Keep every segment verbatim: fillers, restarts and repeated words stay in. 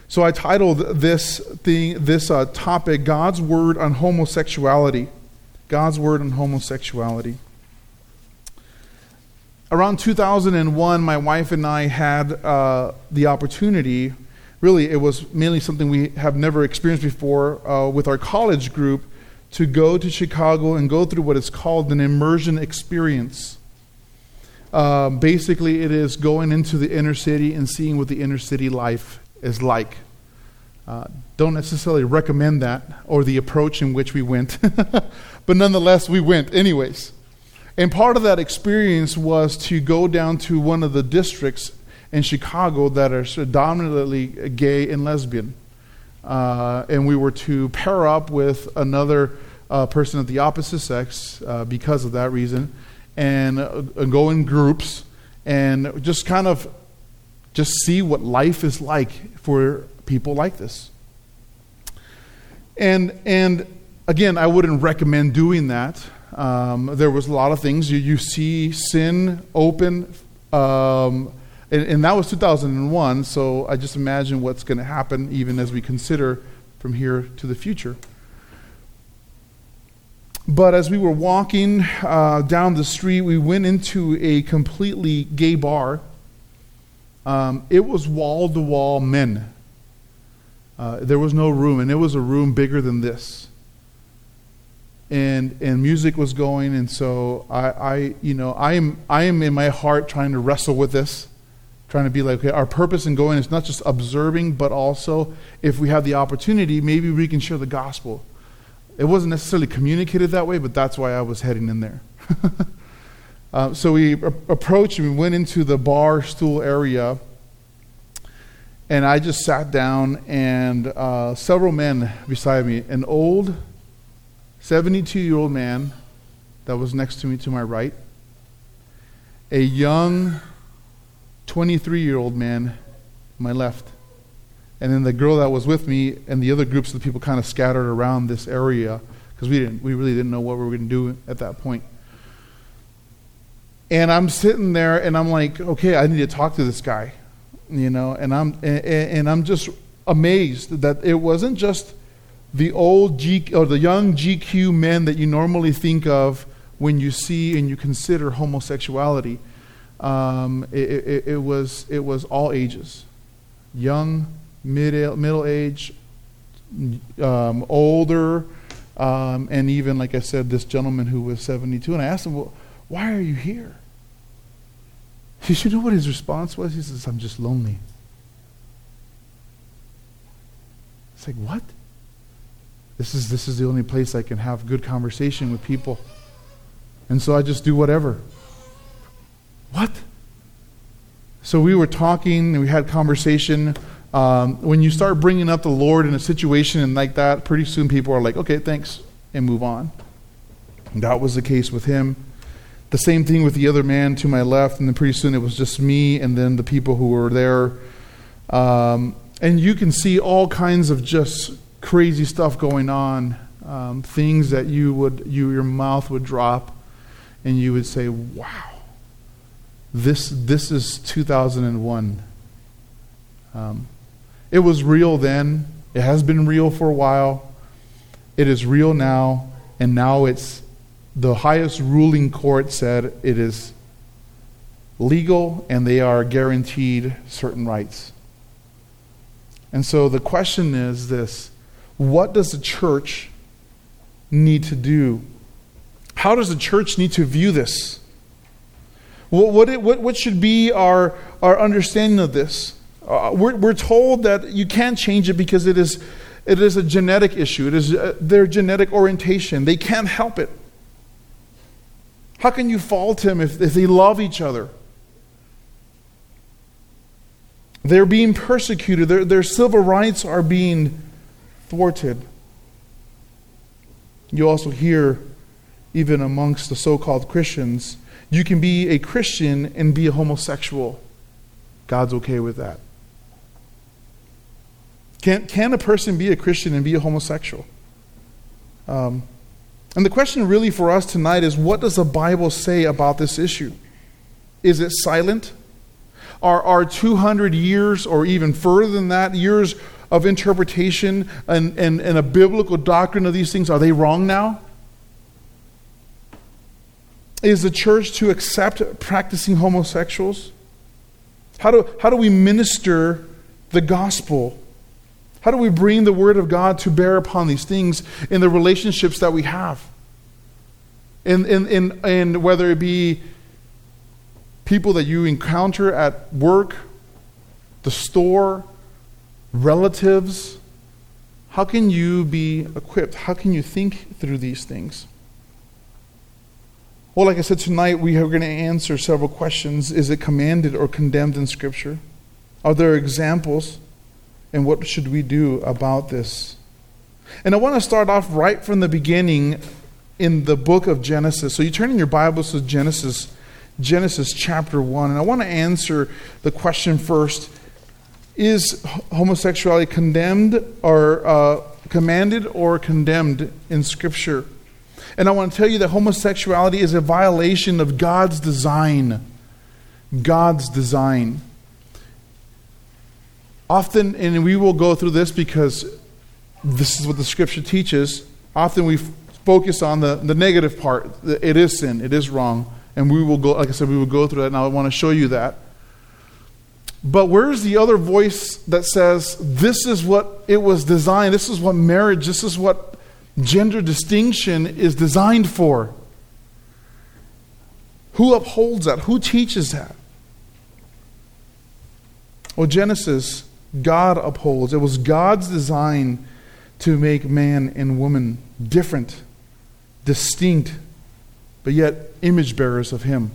So I titled this thing, this uh, topic, God's Word on Homosexuality. God's Word on Homosexuality. Around two thousand one, my wife and I had uh, the opportunity, really it was mainly something we have never experienced before uh, with our college group, to go to Chicago and go through what is called an immersion experience. Uh, basically, it is going into the inner city and seeing what the inner city life is like. Uh, don't necessarily recommend that or the approach in which we went, but nonetheless, we went anyways. And part of that experience was to go down to one of the districts in Chicago that are predominantly gay and lesbian. Uh, and we were to pair up with another uh, person of the opposite sex uh, because of that reason, and uh, go in groups and just kind of just see what life is like for people like this. And and again, I wouldn't recommend doing that. Um, there was a lot of things. You, you see sin open, um, and, and that was two thousand one, so I just imagine what's going to happen even as we consider from here to the future. But as we were walking uh, down the street, we went into a completely gay bar. Um, it was wall-to-wall men. Uh, there was no room, and it was a room bigger than this. And and music was going, and so I, I you know I am I am in my heart trying to wrestle with this, trying to be like, okay, our purpose in going is not just observing, but also if we have the opportunity, maybe we can share the gospel. It wasn't necessarily communicated that way, but that's why I was heading in there. uh, so we a- approached and we went into the bar stool area, and I just sat down, and uh, several men beside me, an old seventy-two-year-old man that was next to me to my right, a young twenty-three-year-old man to my left, and then the girl that was with me and the other groups of the people kind of scattered around this area because we didn't, we really didn't know what we were going to do at that point. And I'm sitting there and I'm like, okay, I need to talk to this guy, you know, and I'm and, and I'm just amazed that it wasn't just the old G or the young G Q men that you normally think of when you see and you consider homosexuality. Um, it, it, it was it was all ages, young, mid middle age, um, older, um, and even like I said, this gentleman who was seventy-two. And I asked him, "Well, why are you here?" Did you know what his response was? He says, "I'm just lonely." It's like, what? This is this is the only place I can have good conversation with people. And so I just do whatever. What? So we were talking and we had conversation. Um, when you start bringing up the Lord in a situation and like that, pretty soon people are like, okay, thanks, and move on. And that was the case with him. The same thing with the other man to my left, and then pretty soon it was just me and then the people who were there. Um, and you can see all kinds of just crazy stuff going on, um, things that you would, you your mouth would drop, and you would say, "Wow, this this is two thousand one." Um, it was real then. It has been real for a while. It is real now, and now it's the highest ruling court said it is legal, and they are guaranteed certain rights. And so the question is this. What does the church need to do? How does the church need to view this? What what it, what, what should be our our understanding of this? Uh, we're we're told that you can't change it because it is it is a genetic issue. It is uh, their genetic orientation. They can't help it. How can you fault them if, if they love each other? They're being persecuted. Their their civil rights are being thwarted. You also hear, even amongst the so-called Christians, you can be a Christian and be a homosexual. God's okay with that. Can, can a person be a Christian and be a homosexual? Um, and the question really for us tonight is, what does the Bible say about this issue? Is it silent? are, are two hundred years or even further than that, years of interpretation and, and, and a biblical doctrine of these things, are they wrong now? Is the church to accept practicing homosexuals? How do, how do we minister the gospel? How do we bring the word of God to bear upon these things in the relationships that we have? In, in, in, in whether it be people that you encounter at work, the store, relatives, how can you be equipped? How can you think through these things? Well, like I said, tonight we are going to answer several questions. Is it commanded or condemned in Scripture? Are there examples? And what should we do about this? And I want to start off right from the beginning in the book of Genesis. So you turn in your Bibles to Genesis, Genesis chapter one. And I want to answer the question first. Is homosexuality condemned or uh, commanded or condemned in Scripture? And I want to tell you that homosexuality is a violation of God's design. God's design. Often, and we will go through this because this is what the Scripture teaches, often we focus on the, the negative part. It is sin. It is wrong. And we will go, like I said, we will go through that, and I want to show you that. But where's the other voice that says, this is what it was designed, this is what marriage, this is what gender distinction is designed for? Who upholds that? Who teaches that? Well, Genesis, God upholds. It was God's design to make man and woman different, distinct, but yet image bearers of Him.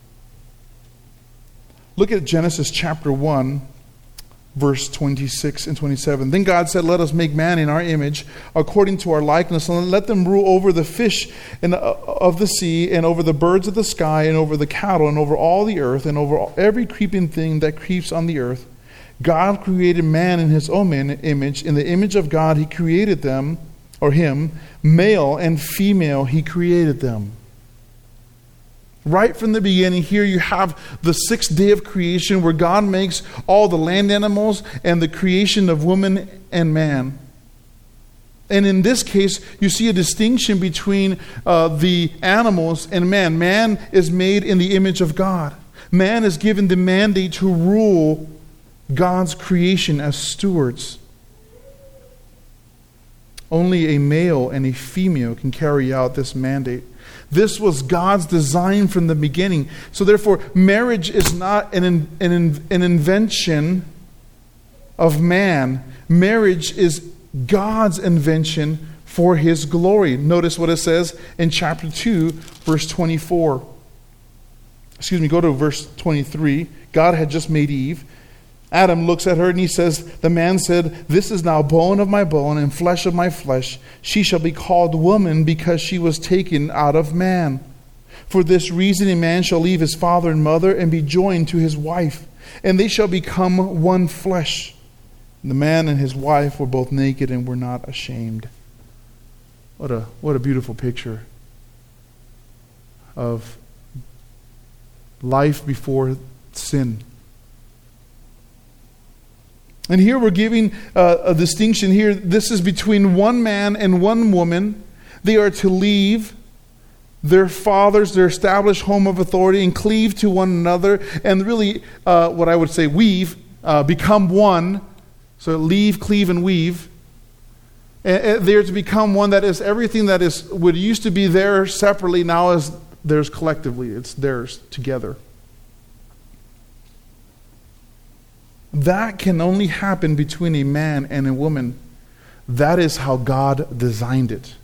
Look at Genesis chapter one, verse twenty-six and twenty-seven. Then God said, let us make man in our image, according to our likeness, and let them rule over the fish and of the sea, and over the birds of the sky, and over the cattle, and over all the earth, and over every creeping thing that creeps on the earth. God created man in His own image. In the image of God He created them, or him, male and female He created them. Right from the beginning, here you have the sixth day of creation where God makes all the land animals and the creation of woman and man. And in this case, you see a distinction between uh, the animals and man. Man is made in the image of God. Man is given the mandate to rule God's creation as stewards. Only a male and a female can carry out this mandate. This was God's design from the beginning. So therefore, marriage is not an, an, an invention of man. Marriage is God's invention for His glory. Notice what it says in chapter two, verse twenty-four. Excuse me, go to verse twenty-three. God had just made Eve. Adam looks at her and he says, the man said, this is now bone of my bone and flesh of my flesh. She shall be called woman because she was taken out of man. For this reason a man shall leave his father and mother and be joined to his wife, and they shall become one flesh. And the man and his wife were both naked and were not ashamed. What a, what a beautiful picture of life before sin. And here we're giving uh, a distinction here. This is between one man and one woman. They are to leave their fathers, their established home of authority, and cleave to one another. And really, uh, what I would say, weave, uh, become one. So leave, cleave, and weave. And they are to become one that is everything that is would used to be theirs separately, now is theirs collectively. It's theirs together. That can only happen between a man and a woman. That is how God designed it.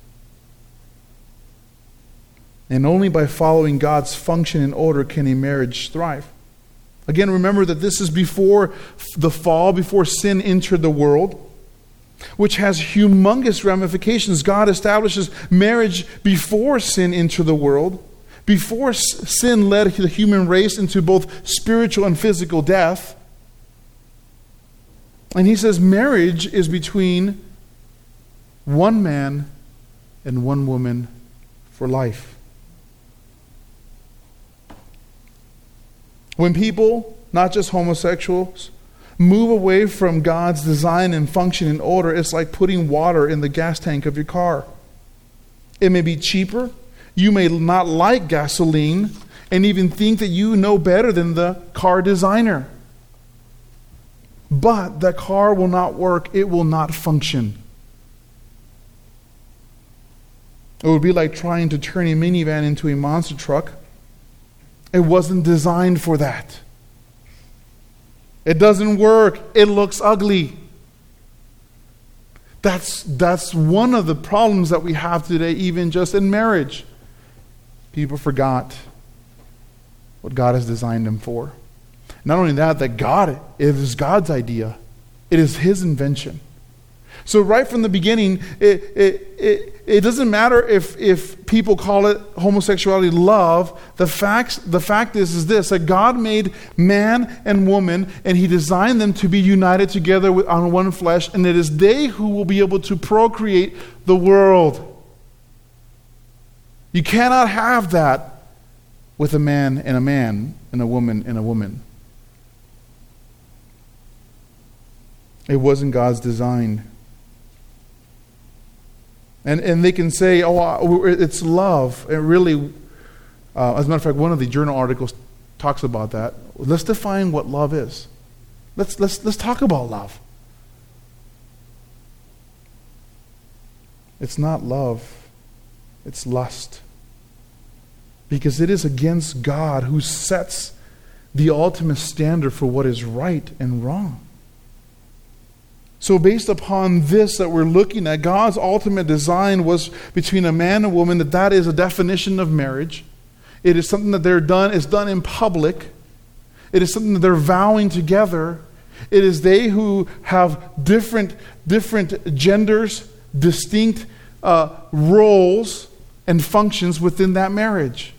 And only by following God's function and order can a marriage thrive. Again, remember that this is before the fall, before sin entered the world, which has humongous ramifications. God establishes marriage before sin entered the world, before sin led the human race into both spiritual and physical death. And He says marriage is between one man and one woman for life. When people not just homosexuals, move away from God's design and function and order, it's like putting water in the gas tank of your car. It may be cheaper. You may not like gasoline and even think that you know better than the car designer. But that car will not work. It will not function. It would be like trying to turn a minivan into a monster truck. It wasn't designed for that. It doesn't work. It looks ugly. That's, that's one of the problems that we have today, even just in marriage. People forgot what God has designed them for. Not only that, that God, it is God's idea. It is His invention. So right from the beginning, it, it, it, it doesn't matter if, if people call it homosexuality love. The facts, the fact is, is this, that God made man and woman, and He designed them to be united together with, on one flesh, and it is they who will be able to procreate the world. You cannot have that with a man and a man, and a woman and a woman. It wasn't God's design. And and they can say, oh, it's love. And really, uh, as a matter of fact, one of the journal articles talks about that. Let's define what love is. Let's let's let's talk about love. It's not love. It's lust. Because it is against God who sets the ultimate standard for what is right and wrong. So based upon this that we're looking at, God's ultimate design was between a man and a woman, that that is a definition of marriage. It is something that they're done, is done in public. It is something that they're vowing together. It is they who have different, different genders, distinct uh, roles and functions within that marriage.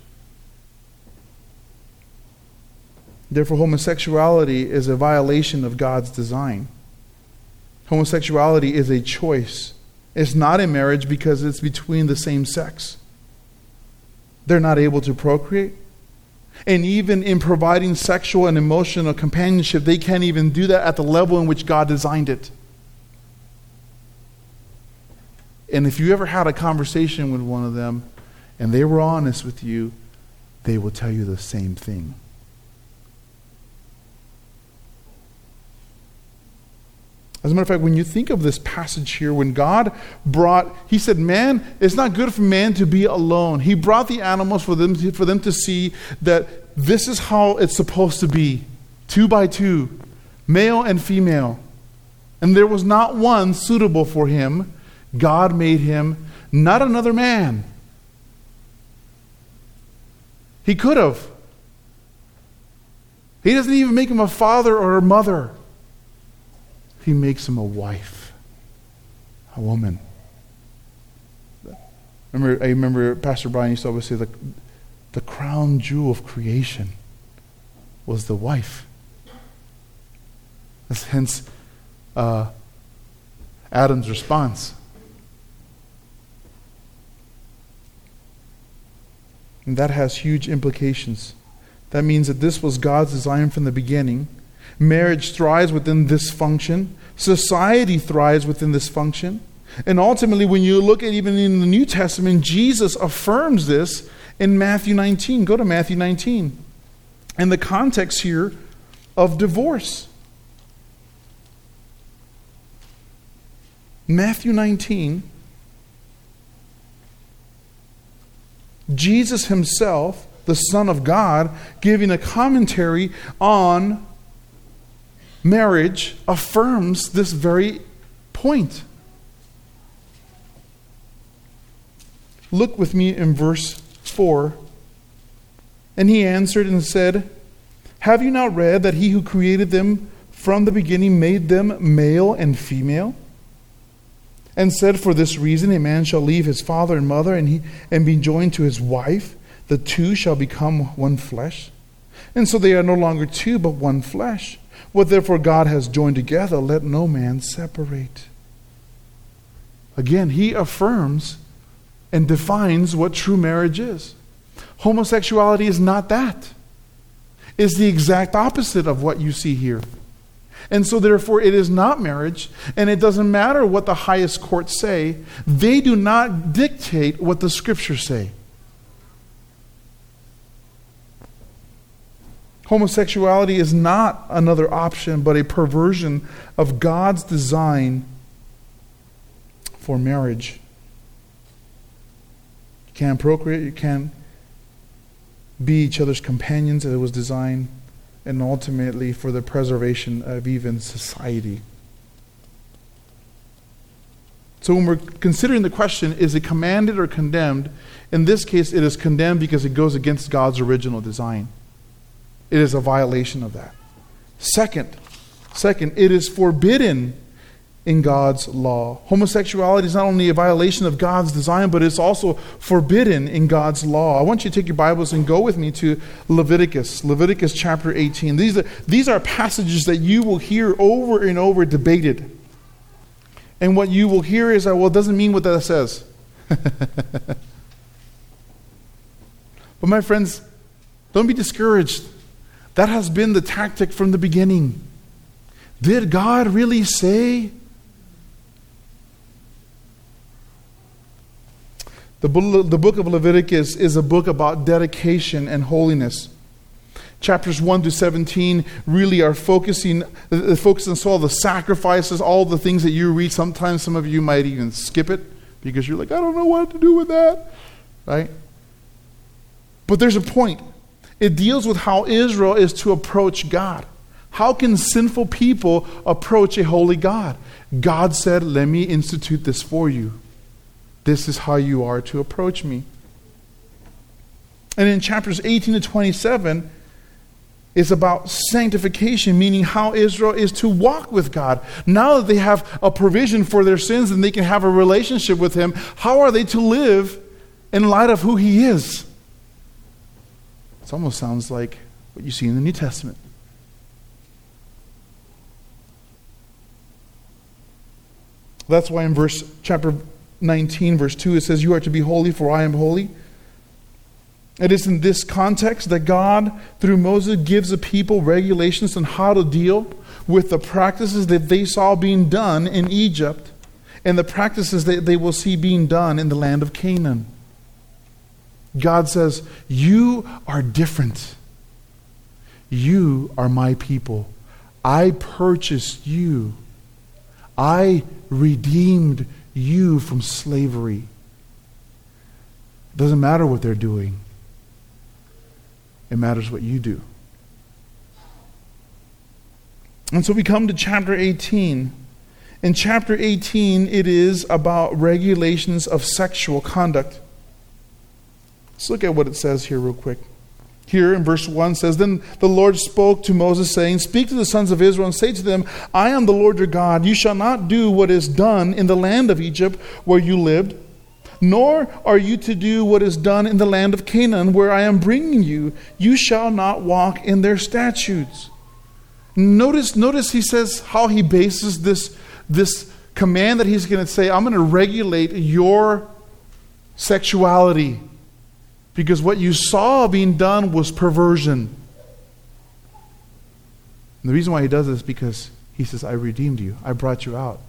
Therefore, homosexuality is a violation of God's design. Homosexuality is a choice. It's not a marriage because it's between the same sex. They're not able to procreate. And even in providing sexual and emotional companionship, they can't even do that at the level in which God designed it. And if you ever had a conversation with one of them and they were honest with you, they will tell you the same thing. As a matter of fact, when you think of this passage here, when God brought, He said, man, it's not good for man to be alone. He brought the animals for them to, for them to see that this is how it's supposed to be. Two by two, male and female. And there was not one suitable for him. God made him not another man. He could have. He doesn't even make him a father or a mother. He makes him a wife, a woman. Remember, I remember Pastor Brian used to always say the, the crown jewel of creation was the wife. That's hence uh, Adam's response. And that has huge implications. That means that this was God's design from the beginning. Marriage thrives within this function. Society thrives within this function. And ultimately, when you look at even in the New Testament, Jesus affirms this in Matthew nineteen. Go to Matthew nineteen. And the context here of divorce. Matthew nineteen. Jesus himself, the Son of God, giving a commentary on marriage, affirms this very point. Look with me in verse four. And he answered and said, have you not read that he who created them from the beginning made them male and female? And said, for this reason a man shall leave his father and mother and, he, and be joined to his wife. The two shall become one flesh. And so they are no longer two, but one flesh. What therefore God has joined together, let no man separate. Again, he affirms and defines what true marriage is. Homosexuality is not that. is the exact opposite of what you see here. And so therefore it is not marriage, and it doesn't matter what the highest courts say. They do not dictate what the Scriptures say. Homosexuality is not another option, but a perversion of God's design for marriage. You can't procreate, you can't be each other's companions as it was designed, and ultimately for the preservation of even society. So when we're considering the question, is it commanded or condemned? In this case, it is condemned because it goes against God's original design. It is a violation of that. Second, second, it is forbidden in God's law. Homosexuality is not only a violation of God's design, but it's also forbidden in God's law. I want you to take your Bibles and go with me to Leviticus, Leviticus chapter eighteen. These are, these are passages that you will hear over and over debated. And what you will hear is, well, it doesn't mean what that says. But my friends, don't be discouraged. That has been the tactic from the beginning. Did God really say? The book of Leviticus is a book about dedication and holiness. Chapters one to seventeen really are focusing, focusing on all the sacrifices, all the things that you read. Sometimes some of you might even skip it because you're like, I don't know what to do with that. Right? But there's a point. It deals with how Israel is to approach God. How can sinful people approach a holy God? God said, let me institute this for you. This is how you are to approach me. And in chapters eighteen to twenty-seven, it's about sanctification, meaning how Israel is to walk with God. Now that they have a provision for their sins and they can have a relationship with Him, how are they to live in light of who He is? It almost sounds like what you see in the New Testament. That's why in verse chapter nineteen, verse two, it says, you are to be holy, for I am holy. It is in this context that God, through Moses, gives the people regulations on how to deal with the practices that they saw being done in Egypt and the practices that they will see being done in the land of Canaan. God says, you are different. You are my people. I purchased you. I redeemed you from slavery. It doesn't matter what they're doing. It matters what you do. And so we come to chapter eighteen. In chapter eighteen, it is about regulations of sexual conduct. Let's look at what it says here real quick. Here in verse one says, then the Lord spoke to Moses, saying, speak to the sons of Israel and say to them, I am the Lord your God. You shall not do what is done in the land of Egypt where you lived, nor are you to do what is done in the land of Canaan where I am bringing you. You shall not walk in their statutes. Notice, notice he says how he bases this, this command that he's going to say, I'm going to regulate your sexuality. Because what you saw being done was perversion. And the reason why he does this is because he says, I redeemed you. I brought you out.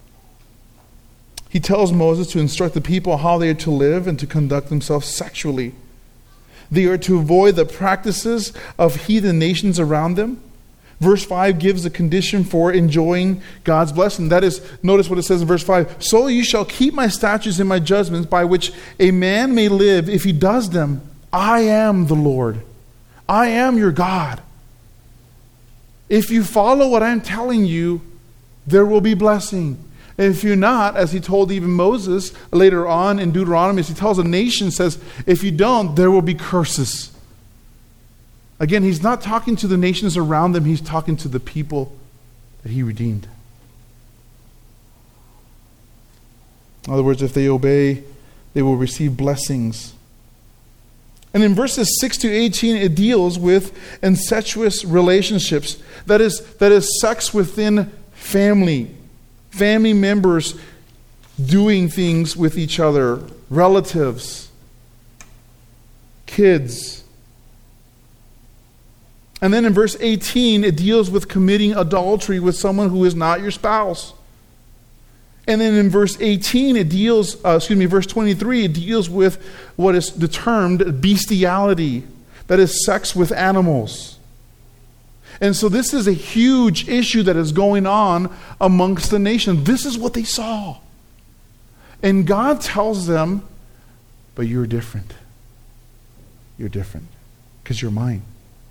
He tells Moses to instruct the people how they are to live and to conduct themselves sexually. They are to avoid the practices of heathen nations around them. Verse five gives a condition for enjoying God's blessing. That is, notice what it says in verse five. So you shall keep my statutes and my judgments by which a man may live if he does them. I am the Lord. I am your God. If you follow what I'm telling you, there will be blessing. And if you're not, as he told even Moses later on in Deuteronomy, as he tells a nation, says, if you don't, there will be curses. Again, he's not talking to the nations around them. He's talking to the people that he redeemed. In other words, if they obey, they will receive blessings. And in verses six to eighteen, it deals with incestuous relationships. That is, that is sex within family. Family members doing things with each other. Relatives. Kids. And then in verse eighteen, it deals with committing adultery with someone who is not your spouse. And then in verse eighteen, it deals, uh, excuse me, verse twenty-three, it deals with what is termed bestiality, that is sex with animals. And so this is a huge issue that is going on amongst the nation. This is what they saw. And God tells them, but you're different. You're different because you're mine.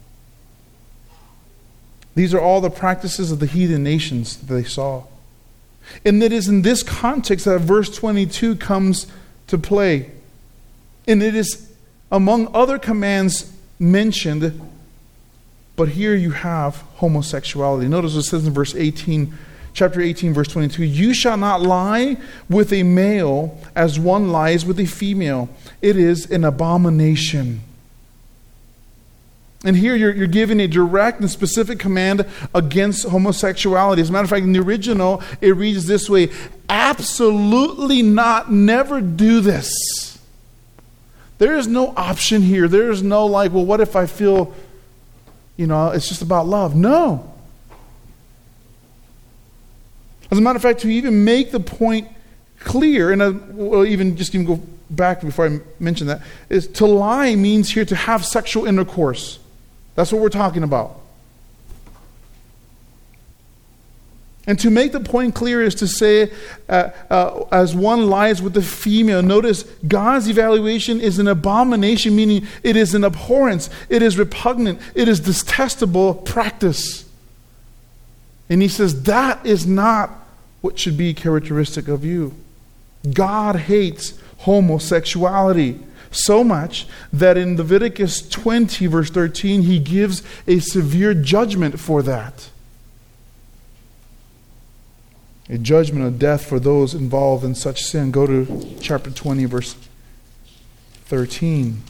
These are all the practices of the heathen nations that they saw. And it is in this context that verse twenty-two comes to play. And it is among other commands mentioned, but here you have homosexuality. Notice what it says in verse eighteen, chapter eighteen, verse twenty-two. You shall not lie with a male as one lies with a female. It is an abomination. And here you're, you're giving a direct and specific command against homosexuality. As a matter of fact, in the original, it reads this way: absolutely not, never do this. There is no option here. There is no like, well, what if I feel, you know, it's just about love. No. As a matter of fact, to even make the point clear, and I will even just even go back before I mention that, is to lie means here to have sexual intercourse. That's what we're talking about. And to make the point clear is to say, uh, uh, as one lies with the female. Notice God's evaluation is an abomination, meaning it is an abhorrence, it is repugnant, it is detestable practice. And he says that is not what should be characteristic of you. God hates homosexuality so much that in Leviticus twenty, verse thirteen, he gives a severe judgment for that. A judgment of death for those involved in such sin. Go to chapter twenty, verse thirteen.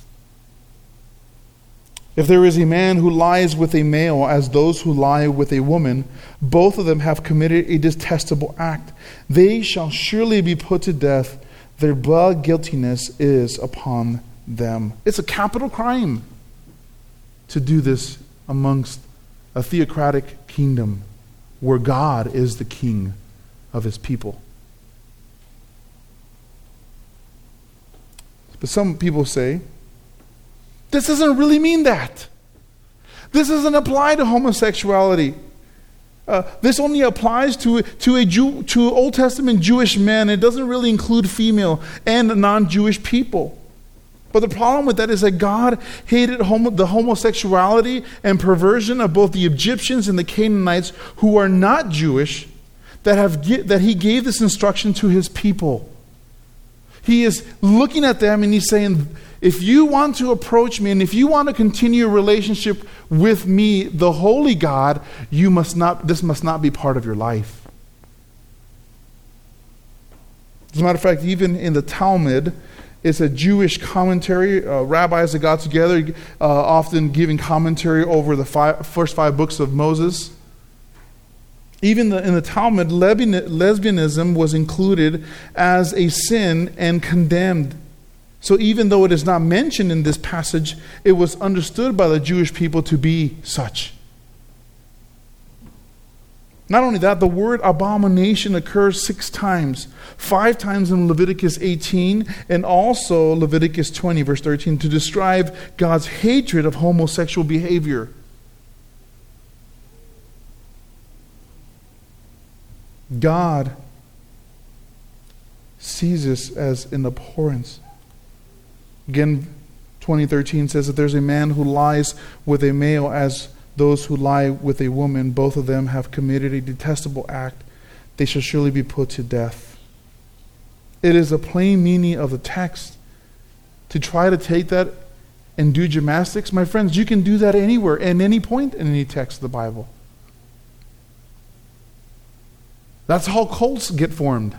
If there is a man who lies with a male as those who lie with a woman, both of them have committed a detestable act. They shall surely be put to death. Their blood guiltiness is upon them. It's a capital crime to do this amongst a theocratic kingdom where God is the king of his people. But some people say, this doesn't really mean that. This doesn't apply to homosexuality. Uh, this only applies to to a Jew, to Old Testament Jewish men. It doesn't really include female and non-Jewish people. But the problem with that is that God hated homo, the homosexuality and perversion of both the Egyptians and the Canaanites who are not Jewish, that have that he gave this instruction to his people. He is looking at them and he's saying, if you want to approach me and if you want to continue a relationship with me, the holy God, you must not, this must not be part of your life. As a matter of fact, even in the Talmud, it's a Jewish commentary. Uh, rabbis that got together, uh, often giving commentary over the five, first five books of Moses. Even the, in the Talmud, lesbianism was included as a sin and condemned. So even though it is not mentioned in this passage, it was understood by the Jewish people to be such. Not only that, the word abomination occurs six times. Five times in Leviticus eighteen and also Leviticus twenty, verse thirteen, to describe God's hatred of homosexual behavior. God sees this as an abhorrence. Again, twenty thirteen says that there's a man who lies with a male as those who lie with a woman. Both of them have committed a detestable act. They shall surely be put to death. It is a plain meaning of the text. To try to take that and do gymnastics, my friends, you can do that anywhere, at any point in any text of the Bible. That's how cults get formed.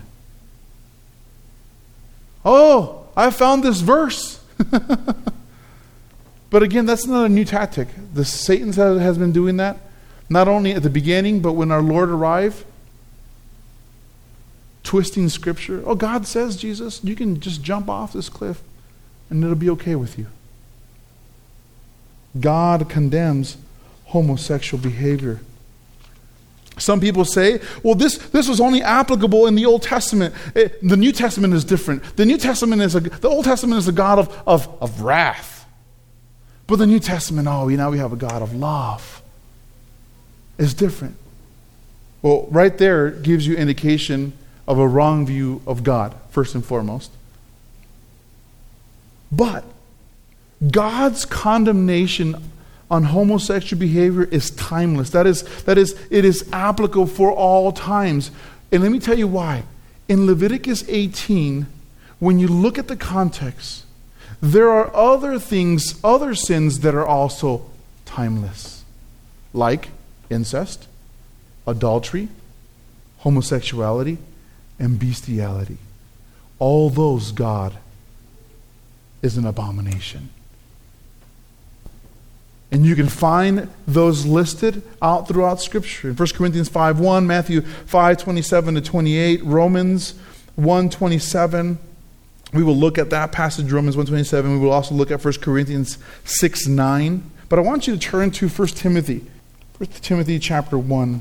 Oh, I found this verse. But again, that's not a new tactic. The Satan has been doing that, not only at the beginning, but when our Lord arrived, twisting Scripture. Oh, God says, Jesus, you can just jump off this cliff and it'll be okay with you. God condemns homosexual behavior. Some people say, well, this, this was only applicable in the Old Testament. It, the New Testament is different. The New Testament is a, the Old Testament is a God of, of, of wrath. But the New Testament, oh, now we have a God of love. It's different. Well, right there gives you indication of a wrong view of God, first and foremost. But God's condemnation on homosexual behavior is timeless. That is, that is, it is applicable for all times. And let me tell you why. In Leviticus eighteen, when you look at the context, there are other things, other sins that are also timeless. Like incest, adultery, homosexuality, and bestiality. All those, God is an abomination. And you can find those listed out throughout Scripture. In First Corinthians five one, Matthew five twenty-seven to twenty-eight, Romans one twenty-seven. We will look at that passage, Romans one twenty-seven. We will also look at First Corinthians six nine. But I want you to turn to First Timothy. First Timothy chapter one.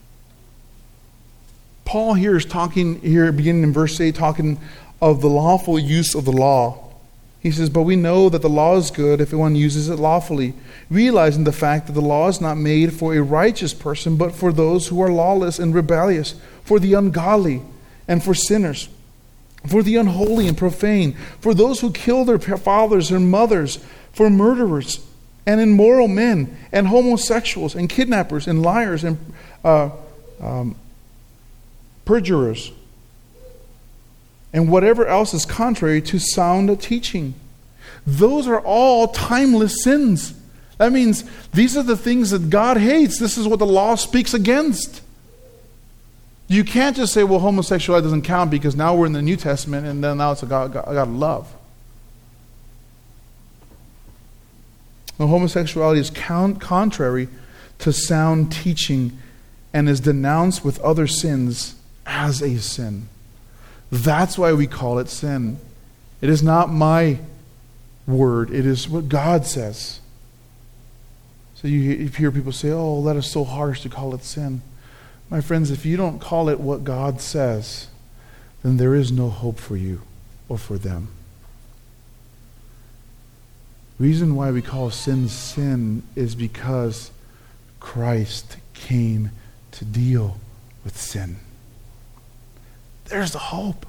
Paul here is talking, here beginning in verse eight, talking of the lawful use of the law. He says, but we know that the law is good if one uses it lawfully, realizing the fact that the law is not made for a righteous person, but for those who are lawless and rebellious, for the ungodly and for sinners, for the unholy and profane, for those who kill their fathers and mothers, for murderers and immoral men, and homosexuals and kidnappers and liars and uh, um, perjurers, and whatever else is contrary to sound teaching. Those are all timeless sins. That means these are the things that God hates. This is what the law speaks against. You can't just say, well, homosexuality doesn't count because now we're in the New Testament and then now it's a God, God, God of love. No, homosexuality is count, contrary to sound teaching and is denounced with other sins as a sin. That's why we call it sin. It is not my word. It is what God says. So you, you hear people say, oh, that is so harsh to call it sin. My friends, if you don't call it what God says, then there is no hope for you or for them. The reason why we call sin sin is because Christ came to deal with sin. There's the hope.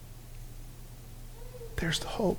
There's the hope.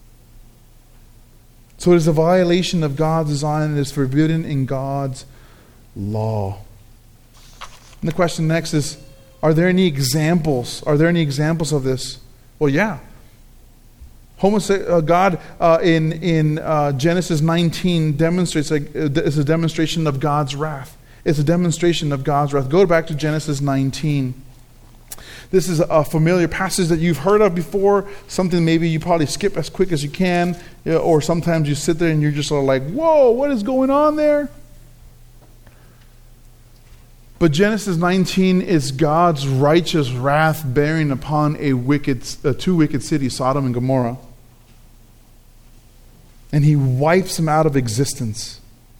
So it is a violation of God's design and is forbidden in God's law. And the question next is, are there any examples? Are there any examples of this? Well, yeah. Homose- uh, God uh, in, in uh, Genesis nineteen demonstrates, a, it's a demonstration of God's wrath. It's a demonstration of God's wrath. Go back to Genesis nineteen. This is a familiar passage that you've heard of before, something maybe you probably skip as quick as you can, you know, or sometimes you sit there and you're just sort of like, whoa, what is going on there? But Genesis nineteen is God's righteous wrath bearing upon a wicked, uh, two wicked cities, Sodom and Gomorrah. And he wipes them out of existence.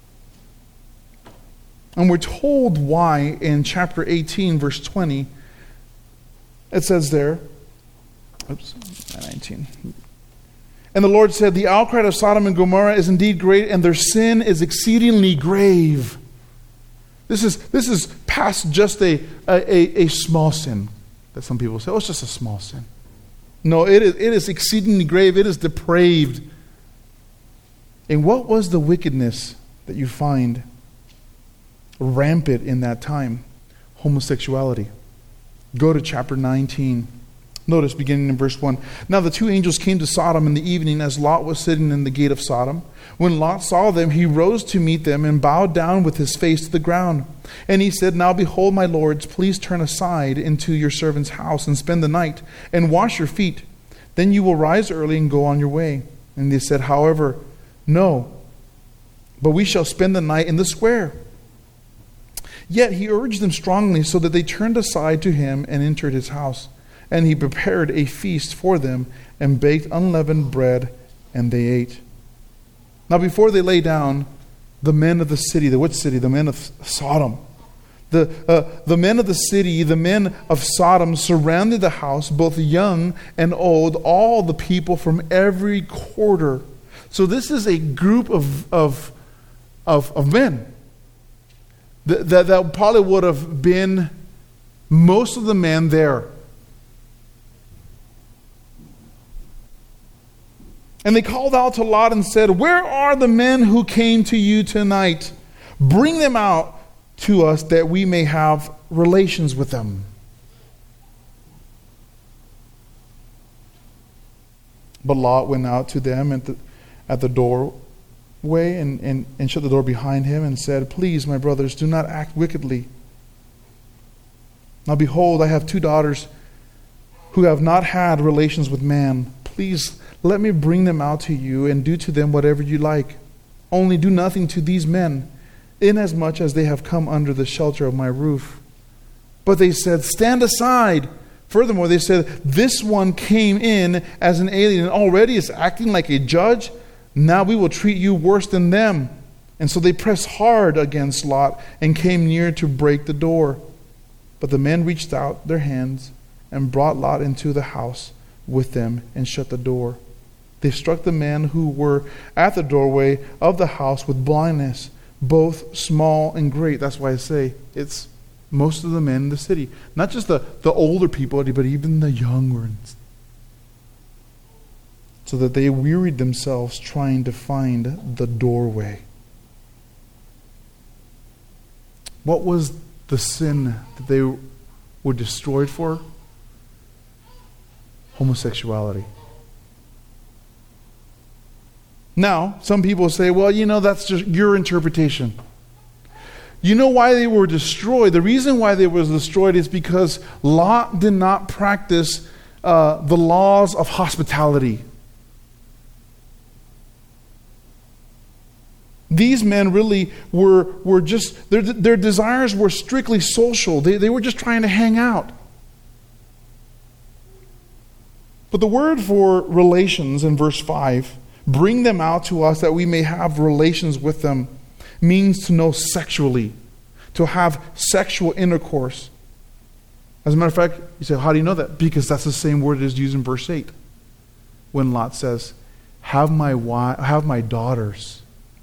And we're told why in chapter eighteen, verse twenty. It says there, oops, nineteen. And the Lord said, the outcry of Sodom and Gomorrah is indeed great, and their sin is exceedingly grave. This is this is past just a, a, a small sin that some people say, oh, it's just a small sin. No, it is, it is exceedingly grave. It is depraved. And what was the wickedness that you find rampant in that time? Homosexuality. Go to chapter nineteen. Notice beginning in verse one. Now the two angels came to Sodom in the evening as Lot was sitting in the gate of Sodom. When Lot saw them, he rose to meet them and bowed down with his face to the ground. And he said, now behold, my lords, please turn aside into your servant's house and spend the night and wash your feet. Then you will rise early and go on your way. And they said, however, no, but we shall spend the night in the square. Yet he urged them strongly so that they turned aside to him and entered his house. And he prepared a feast for them and baked unleavened bread, and they ate. Now before they lay down, the men of the city, the which city? The men of Sodom. The, uh, the men of the city, the men of Sodom surrounded the house, both young and old, all the people from every quarter. So this is a group of, of, of, of men that, that, that probably would have been most of the men there. And they called out to Lot and said, "Where are the men who came to you tonight? Bring them out to us that we may have relations with them." But Lot went out to them at the, at the doorway and, and, and shut the door behind him and said, "Please, my brothers, do not act wickedly. Now behold, I have two daughters who have not had relations with man. Please let me bring them out to you and do to them whatever you like. Only do nothing to these men, inasmuch as they have come under the shelter of my roof." But they said, "Stand aside." Furthermore, they said, "This one came in as an alien and already is acting like a judge. Now we will treat you worse than them." And so they pressed hard against Lot and came near to break the door. But the men reached out their hands and brought Lot into the house with them and shut the door. They struck the men who were at the doorway of the house with blindness, both small and great. That's why I say it's most of the men in the city. Not just the, the older people, but even the young ones. So that they wearied themselves trying to find the doorway. What was the sin that they were destroyed for? Homosexuality. Now, some people say, well, you know, that's just your interpretation. You know why they were destroyed? The reason why they were destroyed is because Lot did not practice uh, the laws of hospitality. These men really were, were just, their, their desires were strictly social. They, they were just trying to hang out. But the word for relations in verse five, "Bring them out to us that we may have relations with them," means to know sexually, to have sexual intercourse. As a matter of fact, you say, how do you know that? Because that's the same word that is used in verse eight. When Lot says, have my wife, have my daughters.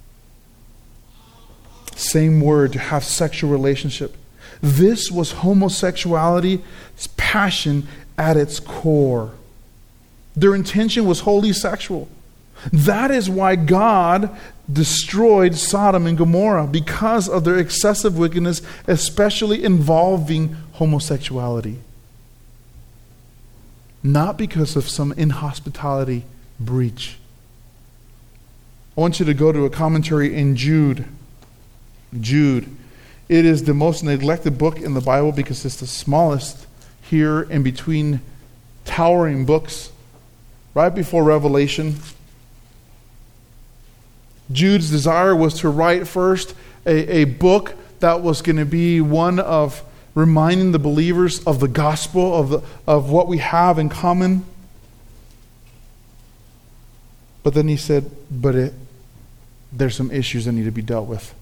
Same word, to have sexual relationship. This was homosexuality's passion at its core. Their intention was wholly sexual. That is why God destroyed Sodom and Gomorrah, because of their excessive wickedness, especially involving homosexuality. Not because of some inhospitality breach. I want you to go to a commentary in Jude. Jude. It is the most neglected book in the Bible because it's the smallest here in between towering books. Right before Revelation. Jude's desire was to write first a, a book that was going to be one of reminding the believers of the gospel, of the, of what we have in common. But then he said, but it, there's some issues that need to be dealt with.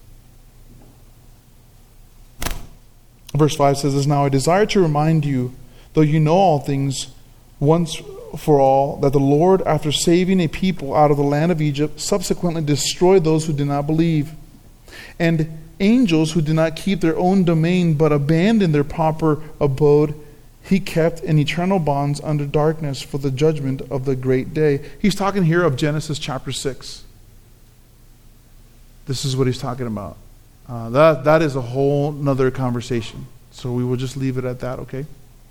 Verse five says this, "Now I desire to remind you, though you know all things, once for all, that the Lord, after saving a people out of the land of Egypt, subsequently destroyed those who did not believe. And angels who did not keep their own domain but abandoned their proper abode, he kept in eternal bonds under darkness for the judgment of the great day." He's talking here of Genesis chapter six. This is what he's talking about. Uh, that that is a whole nother conversation. So we will just leave it at that, okay?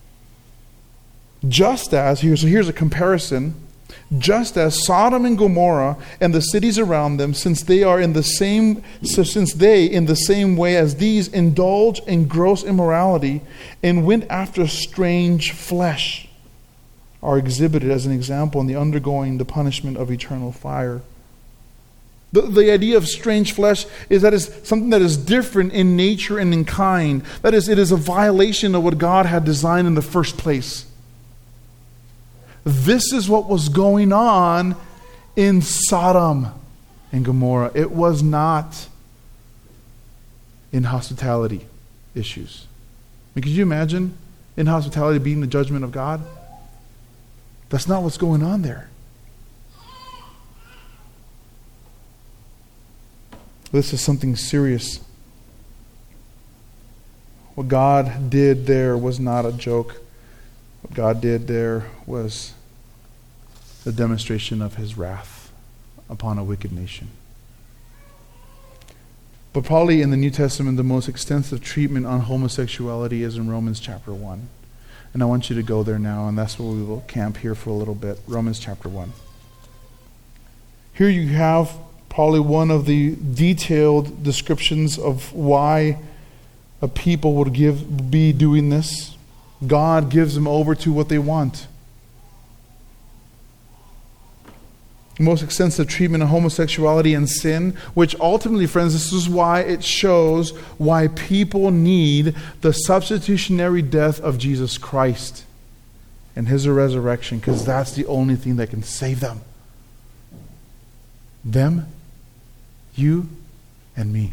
Just as, here, so here's a comparison. Just as Sodom and Gomorrah and the cities around them, since they are in the same, so since they in the same way as these indulge in gross immorality and went after strange flesh, are exhibited as an example in the undergoing the punishment of eternal fire. The, the idea of strange flesh is that it's something that is different in nature and in kind. That is, it is a violation of what God had designed in the first place. This is what was going on in Sodom and Gomorrah. It was not inhospitality issues. I mean, could you imagine inhospitality being the judgment of God? That's not what's going on there. This is something serious. What God did there was not a joke. What God did there was the demonstration of his wrath upon a wicked nation. But probably in the New Testament, the most extensive treatment on homosexuality is in Romans chapter one. And I want you to go there now, and that's where we will camp here for a little bit. Romans chapter one. Here you have probably one of the detailed descriptions of why a people would give be doing this. God gives them over to what they want. Most extensive treatment of homosexuality and sin, which ultimately, friends, this is why it shows why people need the substitutionary death of Jesus Christ and his resurrection, because that's the only thing that can save them. Them, you, and me.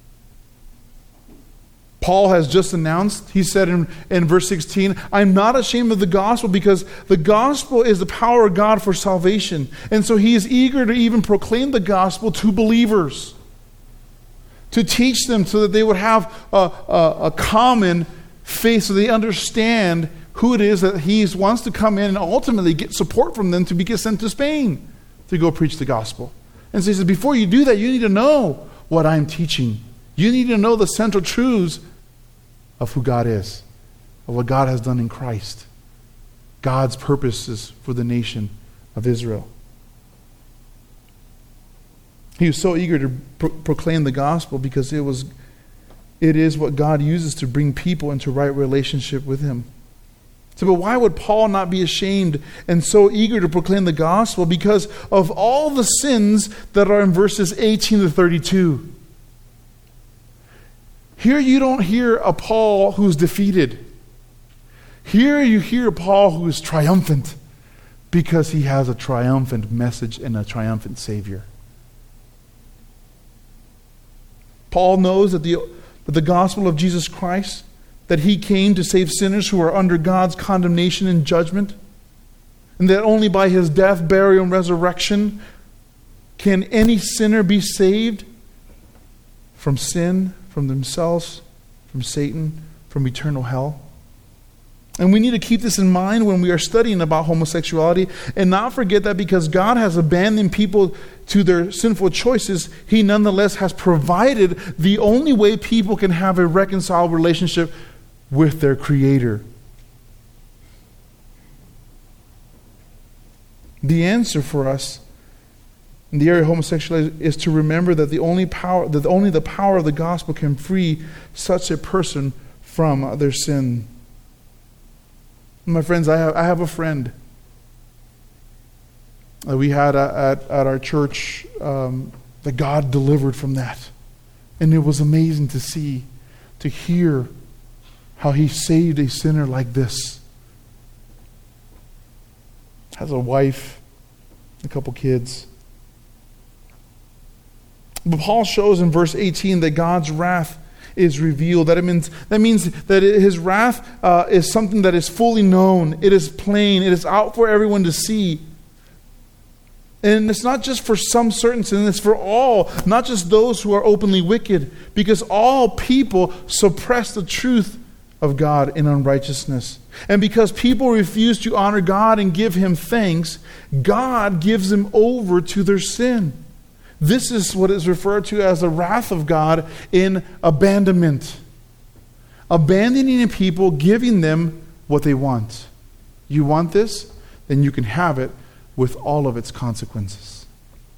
Paul has just announced, he said in, in verse sixteen, I'm not ashamed of the gospel because the gospel is the power of God for salvation. And so he is eager to even proclaim the gospel to believers, to teach them so that they would have a, a, a common faith, so they understand who it is that he wants to come in and ultimately get support from them to be sent to Spain to go preach the gospel. And so he says, before you do that, you need to know what I'm teaching. You need to know the central truths of who God is, of what God has done in Christ, God's purposes for the nation of Israel. He was so eager to pro- proclaim the gospel because it was, it is what God uses to bring people into right relationship with him. So, but why would Paul not be ashamed and so eager to proclaim the gospel? Because of all the sins that are in verses eighteen to thirty-two. Here you don't hear a Paul who's defeated. Here you hear a Paul who is triumphant because he has a triumphant message and a triumphant Savior. Paul knows that the, that the gospel of Jesus Christ, that he came to save sinners who are under God's condemnation and judgment, and that only by his death, burial, and resurrection can any sinner be saved from sin, from themselves, from Satan, from eternal hell. And we need to keep this in mind when we are studying about homosexuality and not forget that because God has abandoned people to their sinful choices, he nonetheless has provided the only way people can have a reconciled relationship with their Creator. The answer for us in the area of homosexuality is to remember that the only power, that only the power of the gospel can free such a person from their sin. My friends, I have I have a friend that we had at at our church um, that God delivered from that, and it was amazing to see, to hear how he saved a sinner like this. Has a wife, a couple kids. But Paul shows in verse eighteen that God's wrath is revealed. That it means that means that his wrath uh, is something that is fully known. It is plain. It is out for everyone to see. And it's not just for some certain sin, it's for all, not just those who are openly wicked, because all people suppress the truth of God in unrighteousness. And because people refuse to honor God and give him thanks, God gives them over to their sin. This is what is referred to as the wrath of God in abandonment. Abandoning a people, giving them what they want. You want this? Then you can have it with all of its consequences.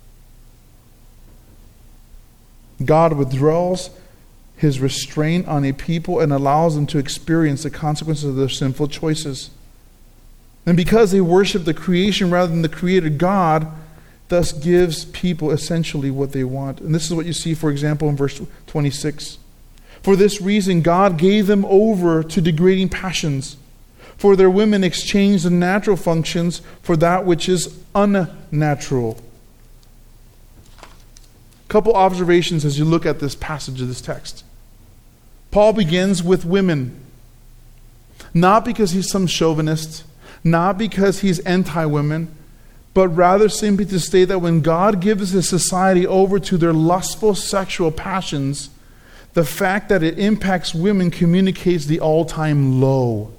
God withdraws his restraint on a people and allows them to experience the consequences of their sinful choices. And because they worship the creation rather than the creator God, thus gives people essentially what they want. And this is what you see, for example, in verse twenty-six. For this reason, God gave them over to degrading passions. For their women exchanged the natural functions for that which is unnatural. A couple observations as you look at this passage of this text. Paul begins with women. Not because he's some chauvinist, not because he's anti-women, but rather simply to state that when God gives his society over to their lustful sexual passions, the fact that it impacts women communicates the all-time low.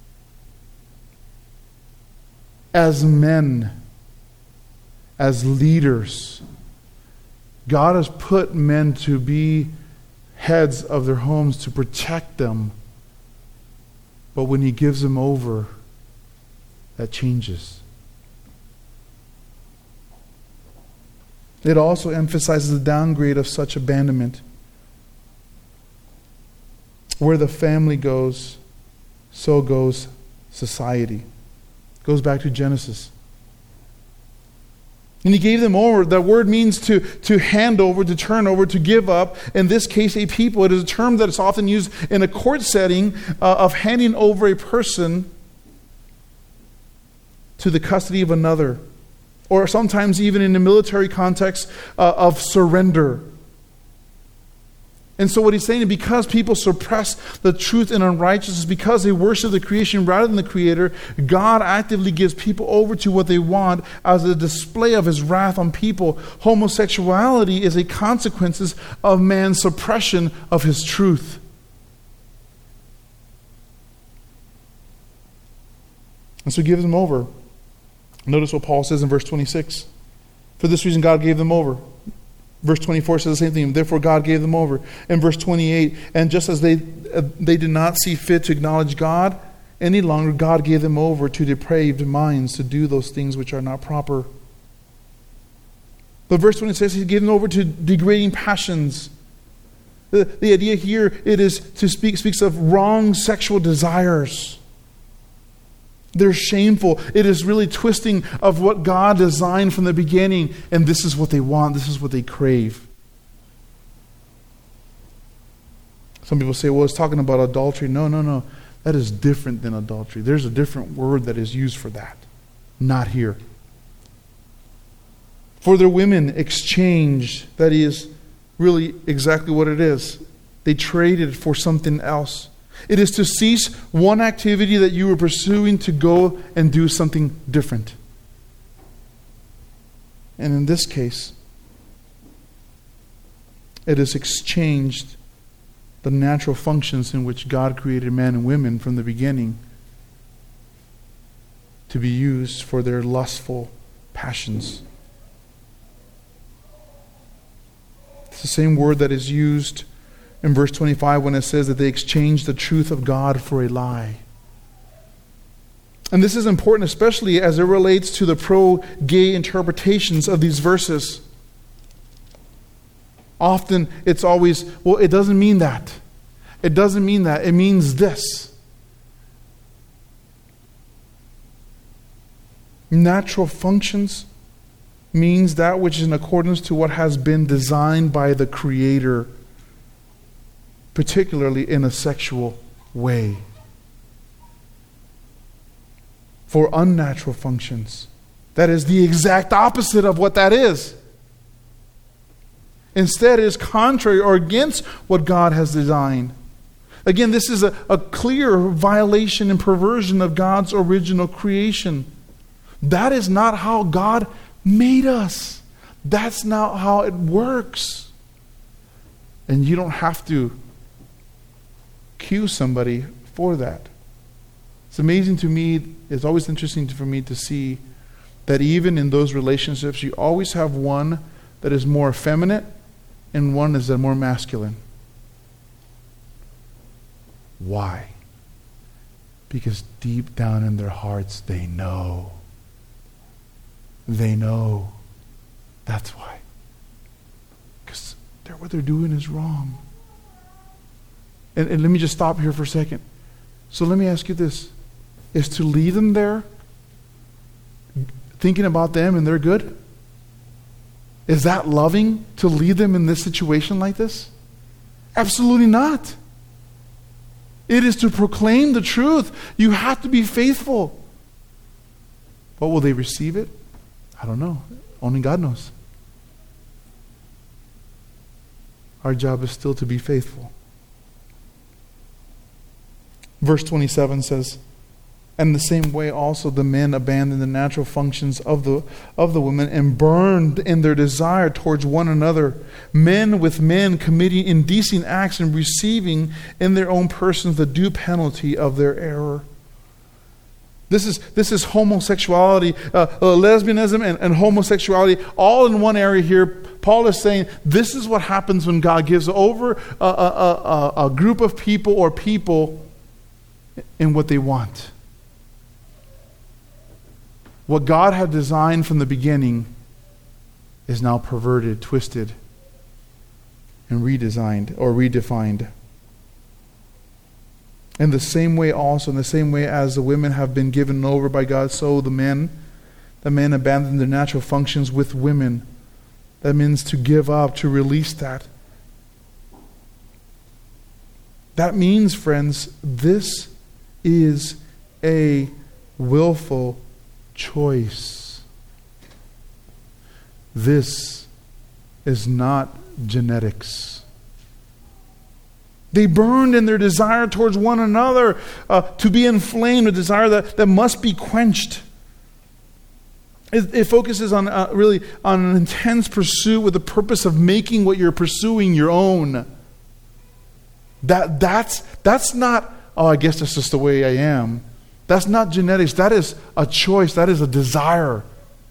As men, as leaders, God has put men to be heads of their homes to protect them. But when he gives them over, that changes. It also emphasizes the downgrade of such abandonment. Where the family goes, so goes society. It goes back to Genesis. And he gave them over. That word means to, to hand over, to turn over, to give up. In this case, a people. It is a term that is often used in a court setting uh, of handing over a person to the custody of another. Or sometimes even in a military context uh, of surrender. And so what he's saying is because people suppress the truth in unrighteousness, because they worship the creation rather than the Creator, God actively gives people over to what they want as a display of his wrath on people. Homosexuality is a consequence of man's suppression of his truth. And so he gives them over. Notice what Paul says in verse twenty-six. For this reason God gave them over. Verse twenty-four says the same thing. Therefore God gave them over. In verse twenty-eight, and just as they uh, they did not see fit to acknowledge God any longer, God gave them over to depraved minds to do those things which are not proper. But verse twenty-six, he gave them over to degrading passions. The, the idea here, it is to speak speaks of wrong sexual desires. They're shameful. It is really twisting of what God designed from the beginning, and this is what they want, this is what they crave. Some people say, well, it's talking about adultery. No, no, no. That is different than adultery. There's a different word that is used for that. Not here. For their women exchanged, that is really exactly what it is. They traded for something else. It is to cease one activity that you were pursuing to go and do something different. And in this case, it is exchanged the natural functions in which God created man and women from the beginning to be used for their lustful passions. It's the same word that is used in verse twenty-five when it says that they exchanged the truth of God for a lie. And this is important, especially as it relates to the pro-gay interpretations of these verses. Often it's always, well, it doesn't mean that. It doesn't mean that. It means this. Natural functions means that which is in accordance to what has been designed by the Creator, particularly in a sexual way. For unnatural functions, that is the exact opposite of what that is. Instead, it is contrary or against what God has designed. Again, this is a, a clear violation and perversion of God's original creation. That is not how God made us. That's not how it works. And you don't have to accuse somebody for that. It's amazing to me, it's always interesting for me to see that even in those relationships, you always have one that is more effeminate and one is more masculine. Why? Because deep down in their hearts, they know. They know. That's why. Because what they're doing is wrong. And, and let me just stop here for a second. So let me ask you this. Is to leave them there, thinking about them and they're good? Is that loving to leave them in this situation like this? Absolutely not. It is to proclaim the truth. You have to be faithful. But will they receive it? I don't know. Only God knows. Our job is still to be faithful. Verse twenty-seven says, "And the same way also the men abandoned the natural functions of the of the women and burned in their desire towards one another, men with men committing indecent acts and receiving in their own persons the due penalty of their error." This is this is homosexuality, uh, uh, lesbianism and, and homosexuality all in one area here. Paul is saying this is what happens when God gives over a, a, a, a group of people or people in what they want. What God had designed from the beginning is now perverted, twisted, and redesigned or redefined. In the same way also, in the same way as the women have been given over by God, so the men, the men abandon their natural functions with women. That means to give up, to release that. That means, friends, this is a willful choice. This is not genetics. They burned in their desire towards one another, uh, to be inflamed, a desire that, that must be quenched. It, it focuses on uh, really on an intense pursuit with the purpose of making what you're pursuing your own. That that's that's not, oh, I guess that's just the way I am. That's not genetics. That is a choice. That is a desire.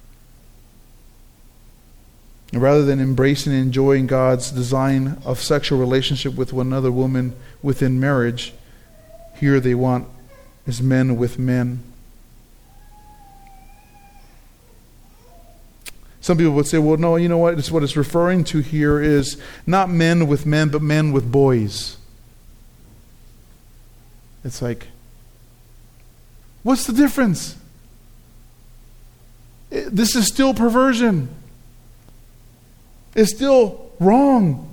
Rather than embracing and enjoying God's design of sexual relationship with one other woman within marriage, here they want is men with men. Some people would say, well, no, you know what? It's what it's referring to here is not men with men, but men with boys. It's like, what's the difference? It, this is still perversion. It's still wrong.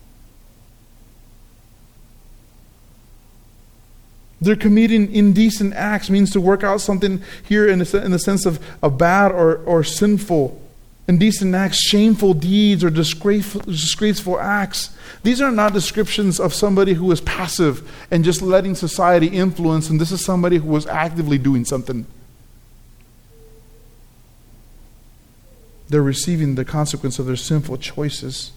They're committing indecent acts, means to work out something here in the, in the sense of, of bad or, or sinful. Indecent acts, shameful deeds, or disgraceful, disgraceful acts. These are not descriptions of somebody who is passive and just letting society influence, and this is somebody who was actively doing something. They're receiving the consequence of their sinful choices.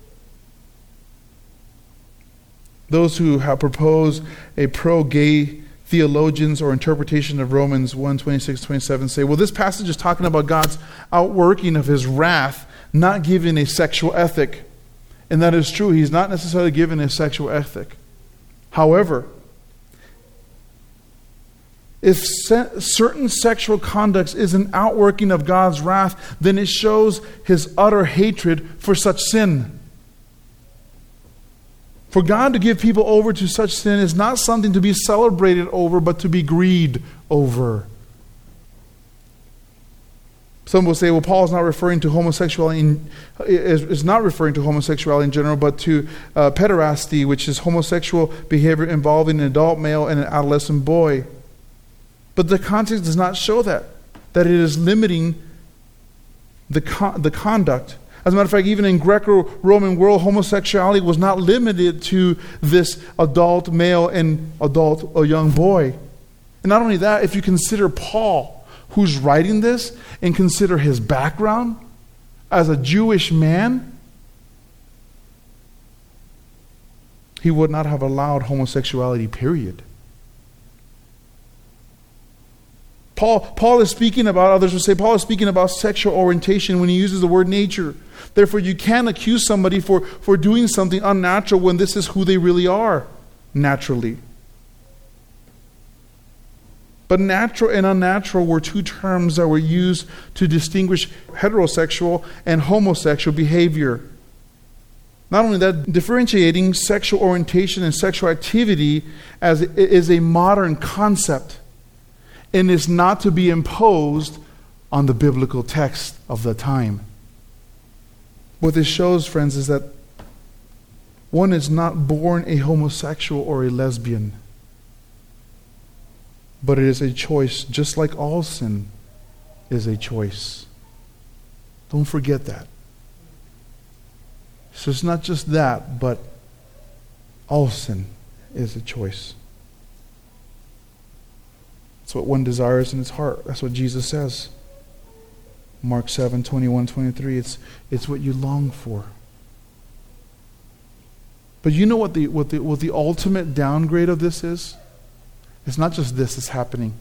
Those who have proposed a pro-gay theologians or interpretation of Romans one, twenty-six, twenty-seven say, well, this passage is talking about God's outworking of his wrath, not giving a sexual ethic. And that is true. He's not necessarily given a sexual ethic. However, if se- certain sexual conduct is an outworking of God's wrath, then it shows his utter hatred for such sin. For God to give people over to such sin is not something to be celebrated over, but to be grieved over. Some will say, well, Paul is not referring to homosexuality, in, is, is not referring to homosexuality in general, but to uh, pederasty, which is homosexual behavior involving an adult male and an adolescent boy. But the context does not show that, that it is limiting the con- the conduct. As a matter of fact, even in Greco-Roman world, homosexuality was not limited to this adult male and adult or young boy. And not only that, if you consider Paul, who's writing this, and consider his background as a Jewish man, he would not have allowed homosexuality, period. Paul, Paul is speaking about, others will say, Paul is speaking about sexual orientation when he uses the word nature. Therefore, you can't accuse somebody for, for doing something unnatural when this is who they really are, naturally. But natural and unnatural were two terms that were used to distinguish heterosexual and homosexual behavior. Not only that, differentiating sexual orientation and sexual activity as is a modern concept and is not to be imposed on the biblical text of the time. What this shows, friends, is that one is not born a homosexual or a lesbian, but it is a choice, just like all sin is a choice. Don't forget that. So it's not just that, but all sin is a choice. That's what one desires in his heart. That's what Jesus says. Mark seven, twenty-one, twenty-three. It's, it's what you long for. But you know what the, what, the, what the ultimate downgrade of this is? It's not just this that's happening.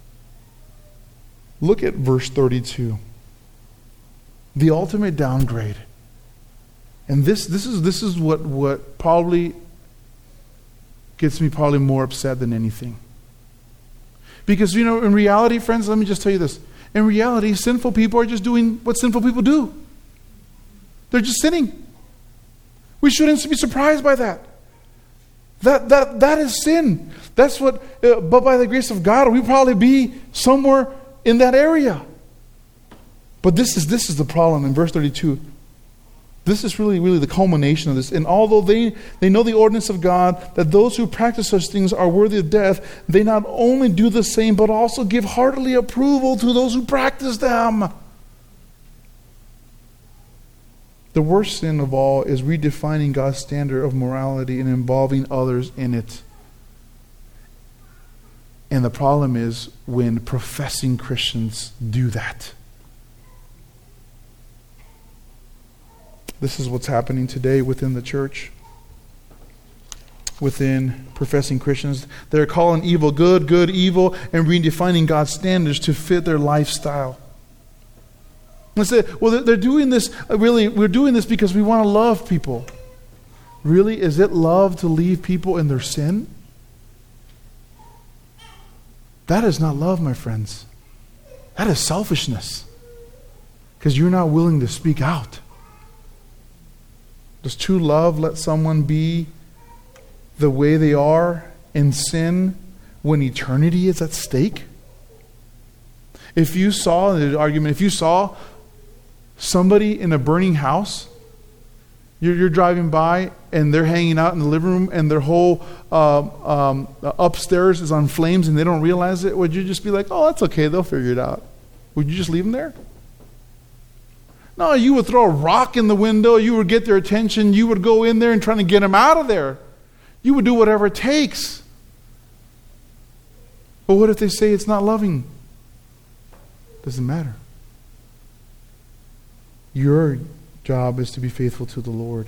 Look at verse thirty-two. The ultimate downgrade. And this, this is, this is what, what probably gets me probably more upset than anything. Because, you know, in reality, friends, let me just tell you this. In reality, sinful people are just doing what sinful people do. They're just sinning. We shouldn't be surprised by that. That that that is sin. That's what, uh, but by the grace of God, we probably be somewhere in that area. But this is this is the problem in verse thirty-two. This is really, really the culmination of this. And although they, they know the ordinance of God, that those who practice such things are worthy of death, they not only do the same, but also give heartily approval to those who practice them. The worst sin of all is redefining God's standard of morality and involving others in it. And the problem is when professing Christians do that. This is what's happening today within the church. Within professing Christians. They're calling evil good, good evil, and redefining God's standards to fit their lifestyle. I said, well, they're doing this, really, we're doing this because we want to love people. Really? Is it love to leave people in their sin? That is not love, my friends. That is selfishness. Because you're not willing to speak out. Does true love let someone be the way they are in sin when eternity is at stake? If you saw, the argument, if you saw somebody in a burning house, you're, you're driving by and they're hanging out in the living room and their whole uh, um, upstairs is on flames and they don't realize it, would you just be like, oh, that's okay, they'll figure it out? Would you just leave them there? No, you would throw a rock in the window. You would get their attention. You would go in there and try to get them out of there. You would do whatever it takes. But what if they say it's not loving? Doesn't matter. Your job is to be faithful to the Lord.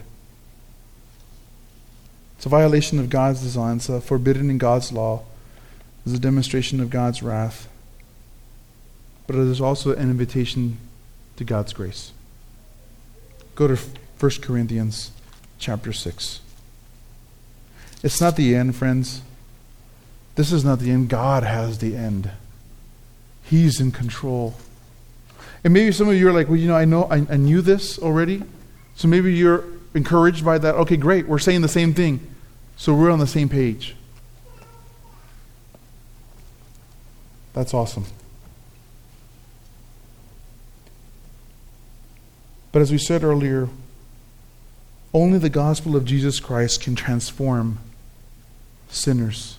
It's a violation of God's design. It's a forbidden in God's law. It's a demonstration of God's wrath. But it is also an invitation to God's grace. Go to First Corinthians chapter six. It's not the end, friends. This is not the end. God has the end. He's in control. And maybe some of you are like, well, you know, I know, I, I knew this already. So maybe you're encouraged by that. Okay, great. We're saying the same thing. So we're on the same page. That's awesome. But as we said earlier, only the gospel of Jesus Christ can transform sinners.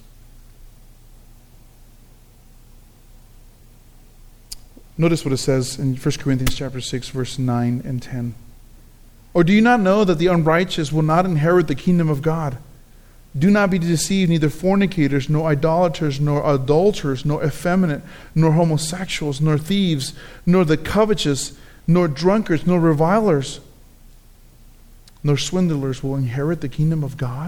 Notice what it says in First Corinthians chapter six, verse nine and ten. Or do you not know that the unrighteous will not inherit the kingdom of God? Do not be deceived, neither fornicators, nor idolaters, nor adulterers, nor effeminate, nor homosexuals, nor thieves, nor the covetous, nor drunkards, nor revilers, nor swindlers will inherit the kingdom of God.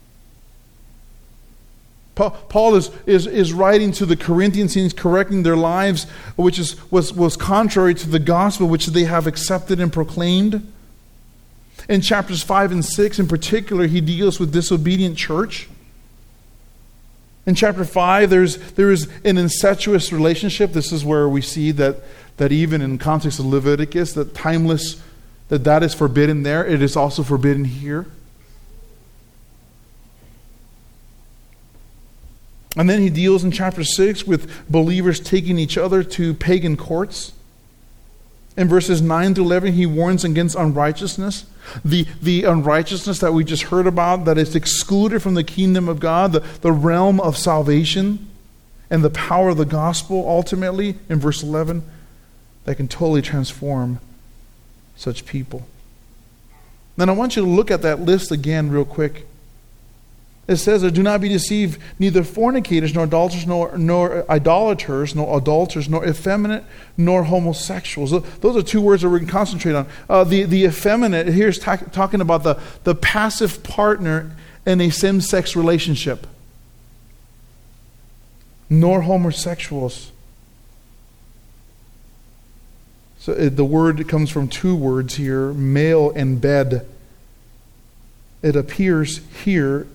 Paul is, is, is writing to the Corinthians, he's correcting their lives, which is, was, was contrary to the gospel which they have accepted and proclaimed. In chapters five and six in particular, he deals with disobedient church. In chapter five, there's there is an incestuous relationship. This is where we see that that even in context of Leviticus, that timeless, that that is forbidden there. It is also forbidden here. And then he deals in chapter six with believers taking each other to pagan courts. In verses nine to eleven, he warns against unrighteousness. The, the unrighteousness that we just heard about, that is excluded from the kingdom of God, the, the realm of salvation, and the power of the gospel, ultimately, in verse eleven, that can totally transform such people. Then I want you to look at that list again real quick. It says there, do not be deceived, neither fornicators, nor adulterers, nor, nor idolaters, nor adulterers, nor effeminate, nor homosexuals. Those are two words that we're going to concentrate on. Uh, the, the effeminate, here's ta- talking about the, the passive partner in a same-sex relationship. Nor homosexuals. So it, the word comes from two words here, male and bed. It appears here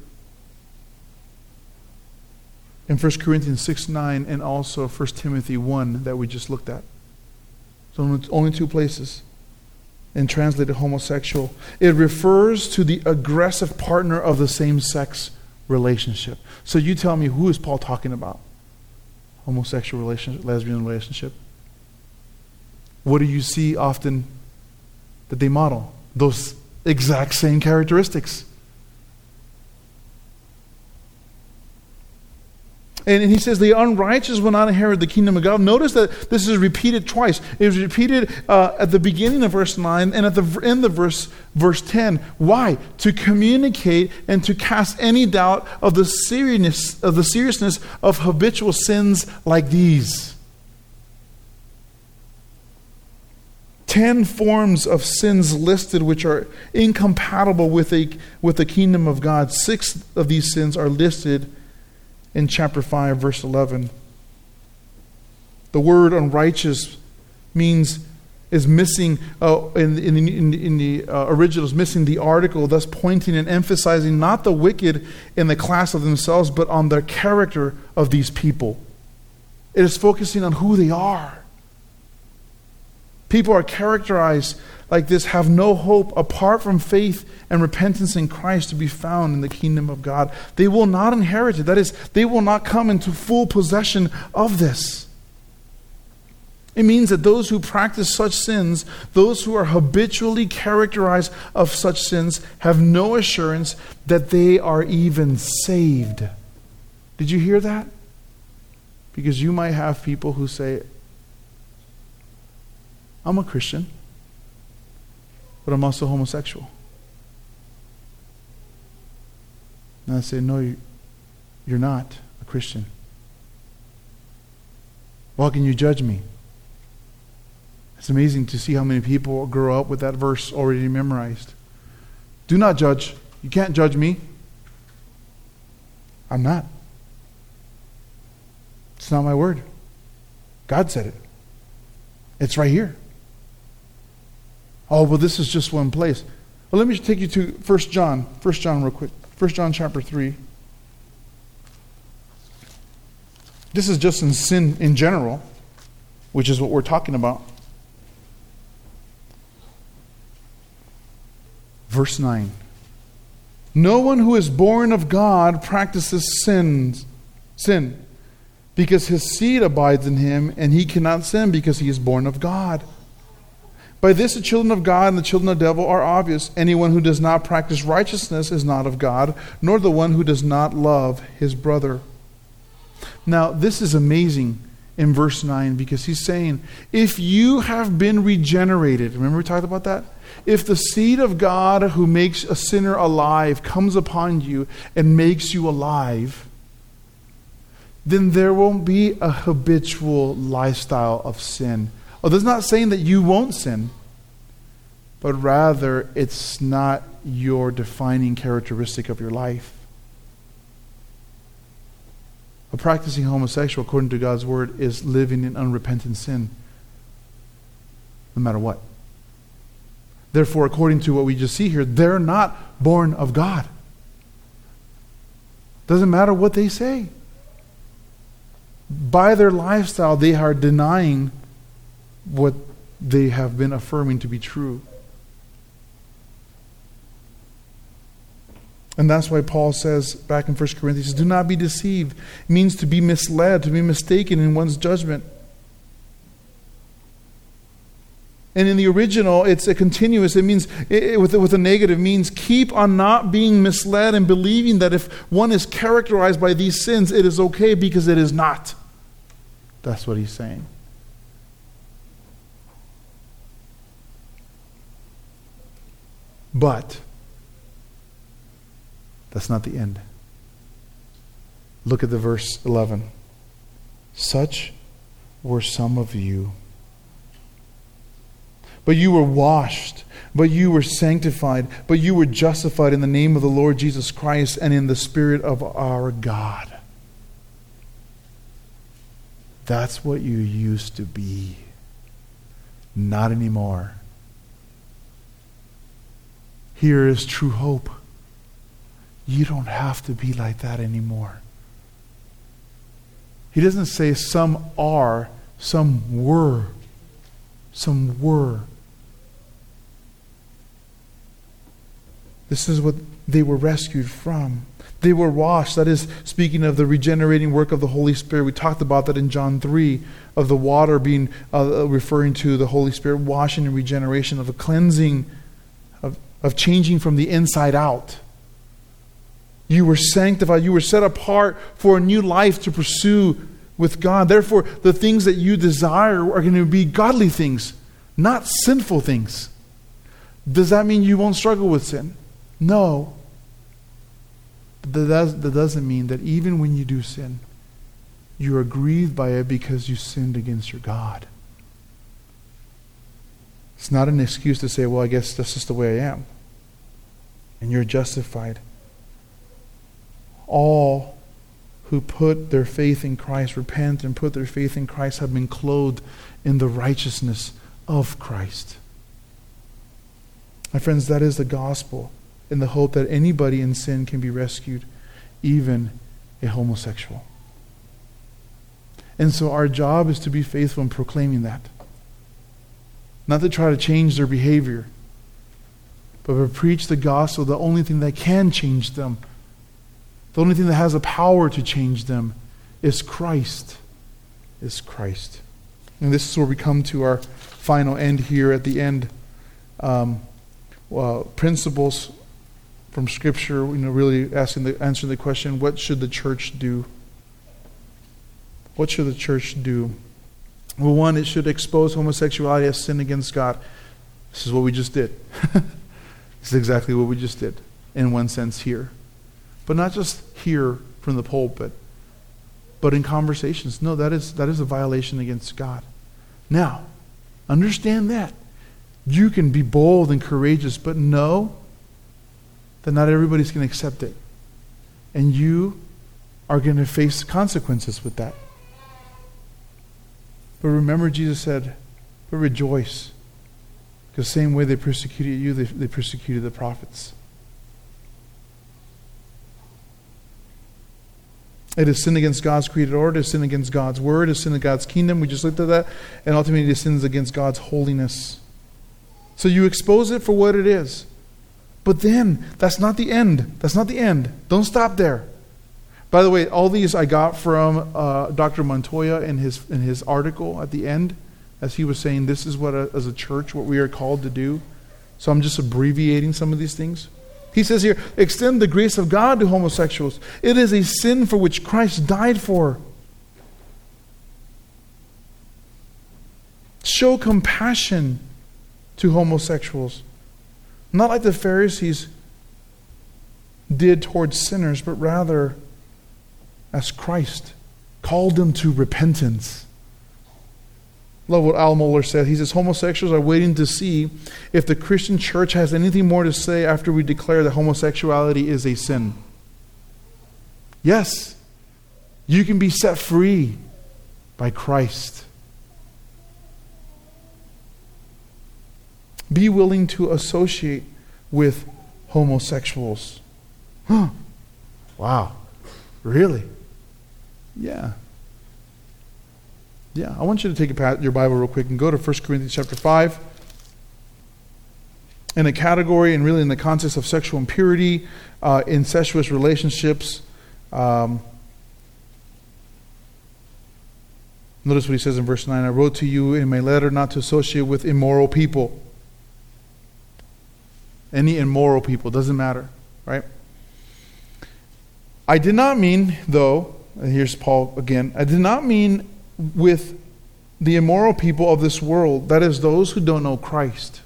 in First Corinthians six nine and also First Timothy one that we just looked at. So only two places. And translated homosexual. It refers to the aggressive partner of the same-sex relationship. So you tell me, who is Paul talking about? Homosexual relationship, lesbian relationship. What do you see often that they model? Those exact same characteristics. And he says the unrighteous will not inherit the kingdom of God. Notice that this is repeated twice. It was repeated uh, at the beginning of verse nine and at the end of verse, verse ten. Why? To communicate and to cast any doubt of the seriousness of the seriousness of habitual sins like these. Ten forms of sins listed which are incompatible with a with the kingdom of God. Six of these sins are listed in chapter five, verse eleven. The word unrighteous means is missing uh, in, in, in, in the uh, original is missing the article, thus pointing and emphasizing not the wicked in the class of themselves, but on the character of these people. It is focusing on who they are. People are characterized like this, have no hope apart from faith and repentance in Christ to be found in the kingdom of God. They will not inherit it. That is, they will not come into full possession of this. It means that those who practice such sins, those who are habitually characterized of such sins, have no assurance that they are even saved. Did you hear that? Because you might have people who say, I'm a Christian, but I'm also homosexual. And I say, no, you're not a Christian. Well, how can you judge me? It's amazing to see how many people grow up with that verse already memorized. Do not judge. You can't judge me. I'm not. It's not my word. God said it. It's right here. Oh, well, this is just one place. Well, let me take you to First John. First John real quick. First John chapter three. This is just in sin in general, which is what we're talking about. Verse nine. No one who is born of God practices sins, sin, because his seed abides in him, and he cannot sin because he is born of God. By this the children of God and the children of the devil are obvious. Anyone who does not practice righteousness is not of God, nor the one who does not love his brother. Now, this is amazing in verse nine, because he's saying, if you have been regenerated, remember we talked about that? If the seed of God who makes a sinner alive comes upon you and makes you alive, then there won't be a habitual lifestyle of sin. Oh, that's not saying that you won't sin, but rather it's not your defining characteristic of your life. A practicing homosexual, according to God's word, is living in unrepentant sin, no matter what. Therefore, according to what we just see here, they're not born of God. Doesn't matter what they say. By their lifestyle, they are denying what they have been affirming to be true. And that's why Paul says back in First Corinthians, do not be deceived. It means to be misled, to be mistaken in one's judgment. And in the original, it's a continuous, it means, it, with, with a negative, means keep on not being misled and believing that if one is characterized by these sins, it is okay, because it is not. That's what he's saying. But that's not the end. Look at the verse eleven. Such were some of you. But you were washed, but you were sanctified, but you were justified in the name of the Lord Jesus Christ and in the Spirit of our God. That's what you used to be. Not anymore. Here is true hope. You don't have to be like that anymore. He doesn't say some are, some were. Some were. This is what they were rescued from. They were washed. That is speaking of the regenerating work of the Holy Spirit. We talked about that in John three, of the water being uh, referring to the Holy Spirit, washing and regeneration, of a cleansing, of, of changing from the inside out. You were sanctified. You were set apart for a new life to pursue with God. Therefore, the things that you desire are going to be godly things, not sinful things. Does that mean you won't struggle with sin? No. But that, does, that doesn't mean that even when you do sin, you are grieved by it because you sinned against your God. It's not an excuse to say, well, I guess that's just the way I am. And you're justified. All who put their faith in Christ, repent and put their faith in Christ, have been clothed in the righteousness of Christ. My friends, that is the gospel, in the hope that anybody in sin can be rescued, even a homosexual. And so our job is to be faithful in proclaiming that. Not to try to change their behavior, but to preach the gospel, the only thing that can change them. The only thing that has the power to change them is Christ. Is Christ. And this is where we come to our final end here at the end. Um, well, principles from Scripture, you know, really asking the answering the question, what should the church do? What should the church do? Well, one, it should expose homosexuality as sin against God. This is what we just did. This is exactly what we just did, in one sense here. But not just here from the pulpit, but in conversations. No, that is that is a violation against God. Now, understand that. You can be bold and courageous, but know that not everybody's going to accept it. And you are going to face consequences with that. But remember, Jesus said, but rejoice. Because the same way they persecuted you, they, they persecuted the prophets. It is sin against God's created order. It is sin against God's word. It is sin against God's kingdom. We just looked at that. And ultimately, it is sins against God's holiness. So you expose it for what it is. But then, that's not the end. That's not the end. Don't stop there. By the way, all these I got from uh, Doctor Montoya in his in his article at the end, as he was saying, this is what, a, as a church, what we are called to do. So I'm just abbreviating some of these things. He says here, extend the grace of God to homosexuals. It is a sin for which Christ died for. Show compassion to homosexuals. Not like the Pharisees did towards sinners, but rather as Christ called them to repentance. Love what Al Mohler said. He says, homosexuals are waiting to see if the Christian church has anything more to say after we declare that homosexuality is a sin. Yes, you can be set free by Christ. Be willing to associate with homosexuals. Huh. Wow. Really? Yeah. Yeah, I want you to take a, your Bible real quick and go to First Corinthians chapter five. In a category and really in the context of sexual impurity, uh, incestuous relationships. Um, notice what he says in verse nine. I wrote to you in my letter not to associate with immoral people. Any immoral people, doesn't matter, right? I did not mean, though, and here's Paul again, I did not mean with the immoral people of this world, that is, those who don't know Christ,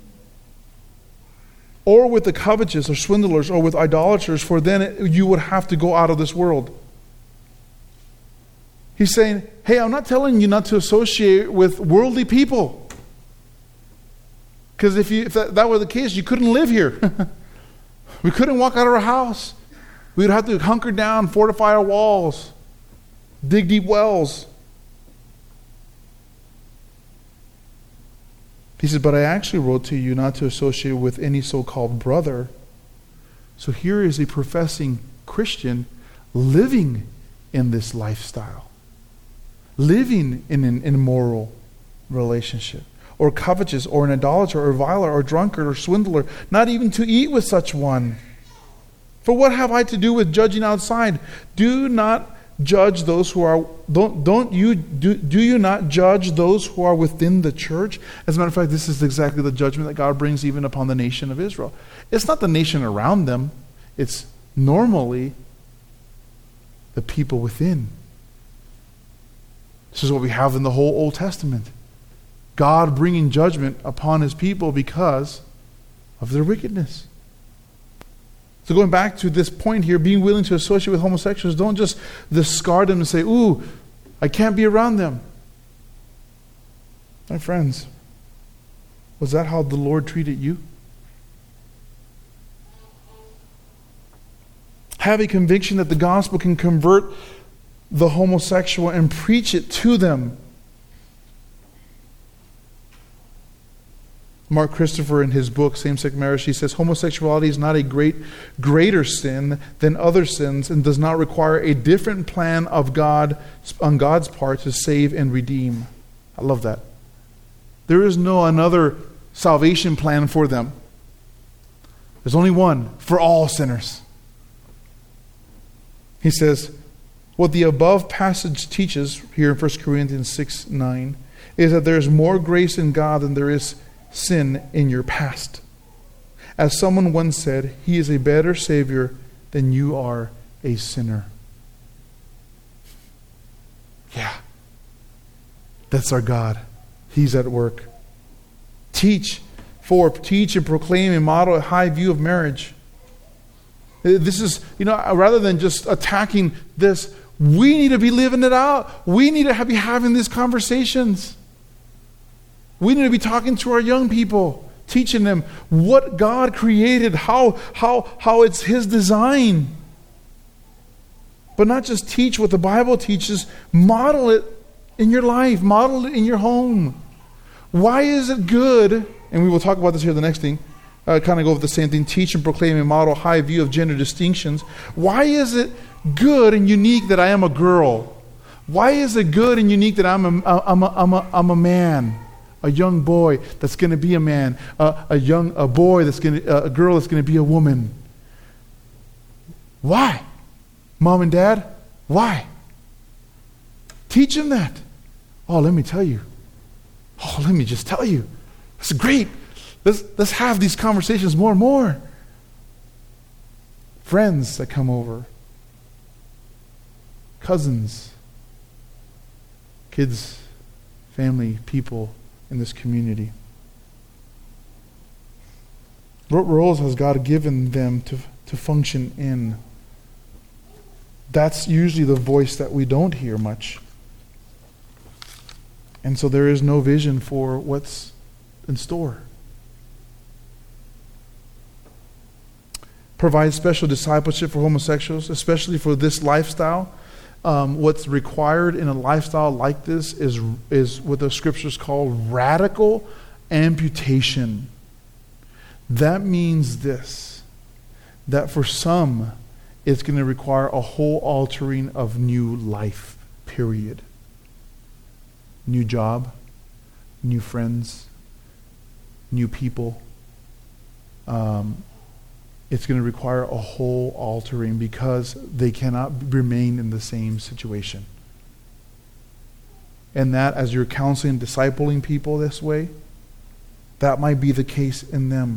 or with the covetous or swindlers or with idolaters, for then it, you would have to go out of this world. He's saying, hey, I'm not telling you not to associate with worldly people. Because if, you, if that, that were the case, you couldn't live here. We couldn't walk out of our house. We'd have to hunker down, fortify our walls, dig deep wells. He says, but I actually wrote to you not to associate with any so-called brother. So here is a professing Christian living in this lifestyle, living in an immoral relationship, or covetous, or an idolater, or reviler, or drunkard, or swindler, not even to eat with such one. For what have I to do with judging outside? Do not judge those who are, don't, don't you, do, do you not judge those who are within the church? As a matter of fact, this is exactly the judgment that God brings even upon the nation of Israel. It's not the nation around them. It's normally the people within. This is what we have in the whole Old Testament. God bringing judgment upon his people because of their wickedness. So going back to this point here, being willing to associate with homosexuals, don't just discard them and say, ooh, I can't be around them. My friends, was that how the Lord treated you? Have a conviction that the gospel can convert the homosexual and preach it to them. Mark Christopher, in his book, Same-Sex Marriage, he says, homosexuality is not a great, greater sin than other sins and does not require a different plan of God on God's part to save and redeem. I love that. There is no another salvation plan for them. There's only one for all sinners. He says, what the above passage teaches here in First Corinthians six nine is that there is more grace in God than there is sin in your past. As someone once said, he is a better Savior than you are a sinner. Yeah. That's our God. He's at work. Teach, for teach and proclaim and model a high view of marriage. This is, you know, rather than just attacking this, we need to be living it out. We need to be having these conversations. We need to be talking to our young people, teaching them what God created, how, how, how it's His design. But not just teach what the Bible teaches, model it in your life, model it in your home. Why is it good, and we will talk about this here the next thing, uh, kind of go over the same thing, teach and proclaim and model high view of gender distinctions. Why is it good and unique that I am a girl? Why is it good and unique that I'm a, I'm a, I'm a, I'm a man? A young boy that's going to be a man, uh, a young a boy that's going to uh, a girl that's going to be a woman. Why, Mom and Dad? Why? Teach them that. Oh, let me tell you. Oh, let me just tell you. It's great. Let's let's have these conversations more and more. Friends that come over, cousins, kids, family, people in this community. What roles has God given them to, to function in? That's usually the voice that we don't hear much. And so there is no vision for what's in store. Provide special discipleship for homosexuals, especially for this lifestyle. Um, what's required in a lifestyle like this is, is what the scriptures call radical amputation. That means this, that for some, it's going to require a whole altering of new life, period. New job, new friends, new people. Um, it's going to require a whole altering because they cannot remain in the same situation. And that, as you're counseling and discipling people this way, that might be the case in them.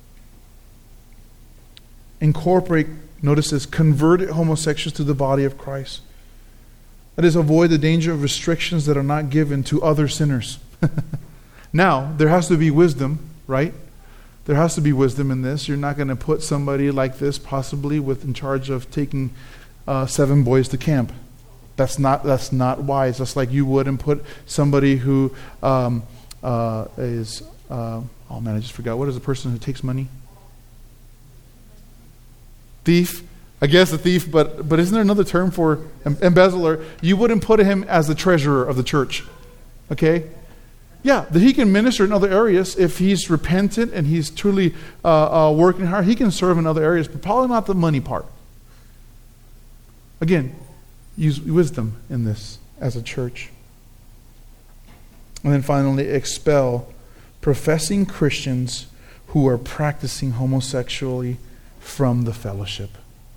Incorporate, notice this, converted homosexuals to the body of Christ. That is, avoid the danger of restrictions that are not given to other sinners. Now, there has to be wisdom, right? There has to be wisdom in this. You're not going to put somebody like this possibly with in charge of taking uh, seven boys to camp. That's not that's not wise. That's like you wouldn't put somebody who um, uh, is, uh, oh man, I just forgot. What is a person who takes money? Thief. I guess a thief, but but isn't there another term for embezzler? You wouldn't put him as the treasurer of the church. Okay? Yeah, that he can minister in other areas. If he's repentant and he's truly uh, uh, working hard, he can serve in other areas, but probably not the money part. Again, use wisdom in this as a church. And then finally, expel professing Christians who are practicing homosexuality from the fellowship.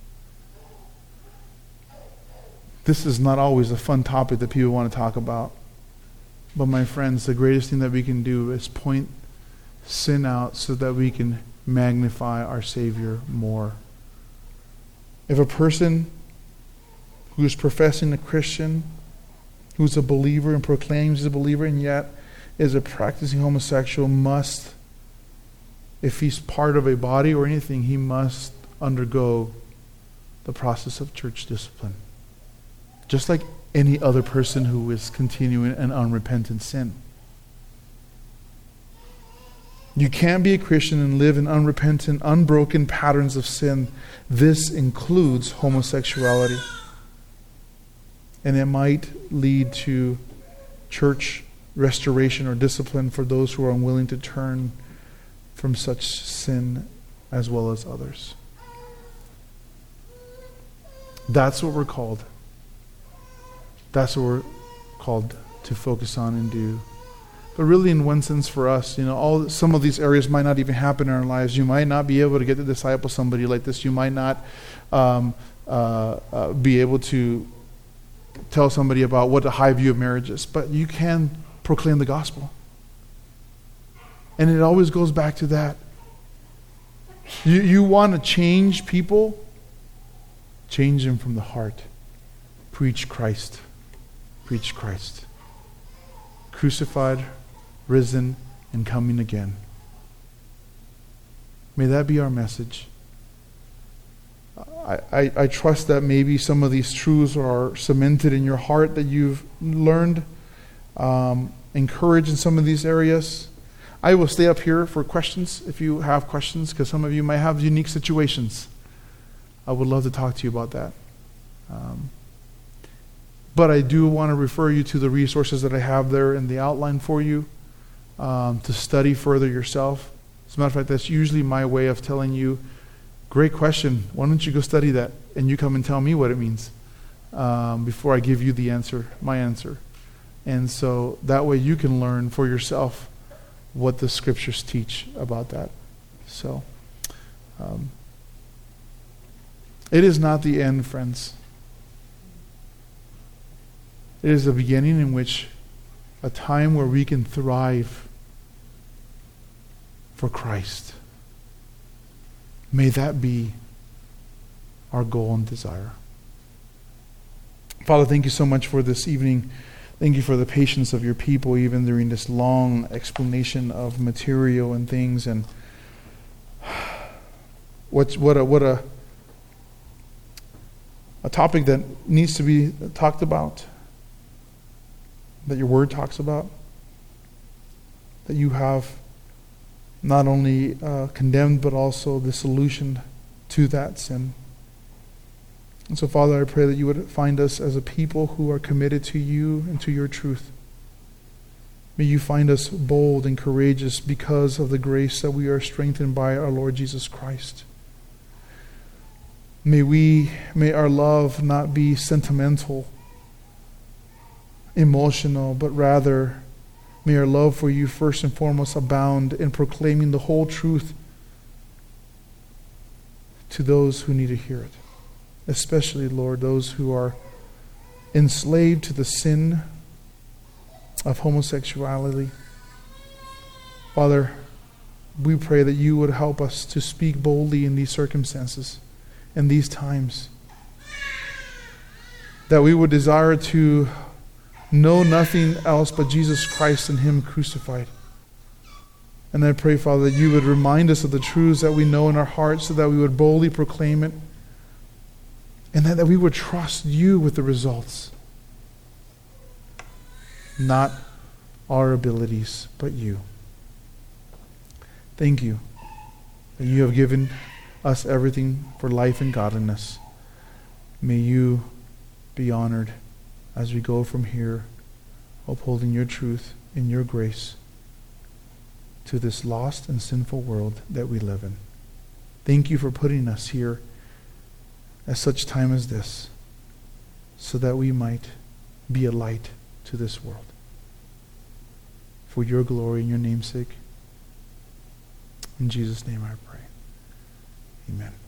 This is not always a fun topic that people want to talk about. But my friends, the greatest thing that we can do is point sin out so that we can magnify our Savior more. If a person who is professing a Christian, who's a believer and proclaims he's a believer and yet is a practicing homosexual, must, if he's part of a body or anything, he must undergo the process of church discipline. Just like any other person who is continuing an unrepentant sin. You can't be a Christian and live in unrepentant, unbroken patterns of sin. This includes homosexuality. And it might lead to church restoration or discipline for those who are unwilling to turn from such sin as well as others. That's what we're called. That's what we're called to focus on and do. But really, in one sense for us, you know, all some of these areas might not even happen in our lives. You might not be able to get to disciple somebody like this. You might not um, uh, uh, be able to tell somebody about what the high view of marriage is. But you can proclaim the gospel. And it always goes back to that. You, you want to change people? Change them from the heart. Preach Christ. Preach Christ. Crucified, risen, and coming again. May that be our message. I, I, I trust that maybe some of these truths are cemented in your heart that you've learned, um, encouraged in some of these areas. I will stay up here for questions if you have questions, because some of you might have unique situations. I would love to talk to you about that. Um, But I do want to refer you to the resources that I have there in the outline for you um, to study further yourself. As a matter of fact, that's usually my way of telling you, great question, why don't you go study that and you come and tell me what it means um, before I give you the answer, my answer. And so that way you can learn for yourself what the scriptures teach about that. So um, it is not the end, friends. It is a beginning in which a time where we can thrive for Christ. May that be our goal and desire. Father, thank you so much for this evening. Thank you for the patience of your people, even during this long explanation of material and things. And what's what a what a a topic that needs to be talked about. That your word talks about, that you have not only uh, condemned but also the solution to that sin. And so, Father, I pray that you would find us as a people who are committed to you and to your truth. May you find us bold and courageous because of the grace that we are strengthened by our Lord Jesus Christ. May we, may our love not be sentimental, emotional, but rather may our love for you first and foremost abound in proclaiming the whole truth to those who need to hear it. Especially, Lord, those who are enslaved to the sin of homosexuality. Father, we pray that you would help us to speak boldly in these circumstances, in these times. That we would desire to know nothing else but Jesus Christ and Him crucified. And I pray, Father, that you would remind us of the truths that we know in our hearts so that we would boldly proclaim it. And that, that we would trust you with the results. not our abilities, but you. Thank you that you have given us everything for life and godliness. May you be honored as we go from here, upholding your truth and your grace to this lost and sinful world that we live in. Thank you for putting us here at such time as this, so that we might be a light to this world. For your glory and your name's sake. In Jesus' name I pray. Amen.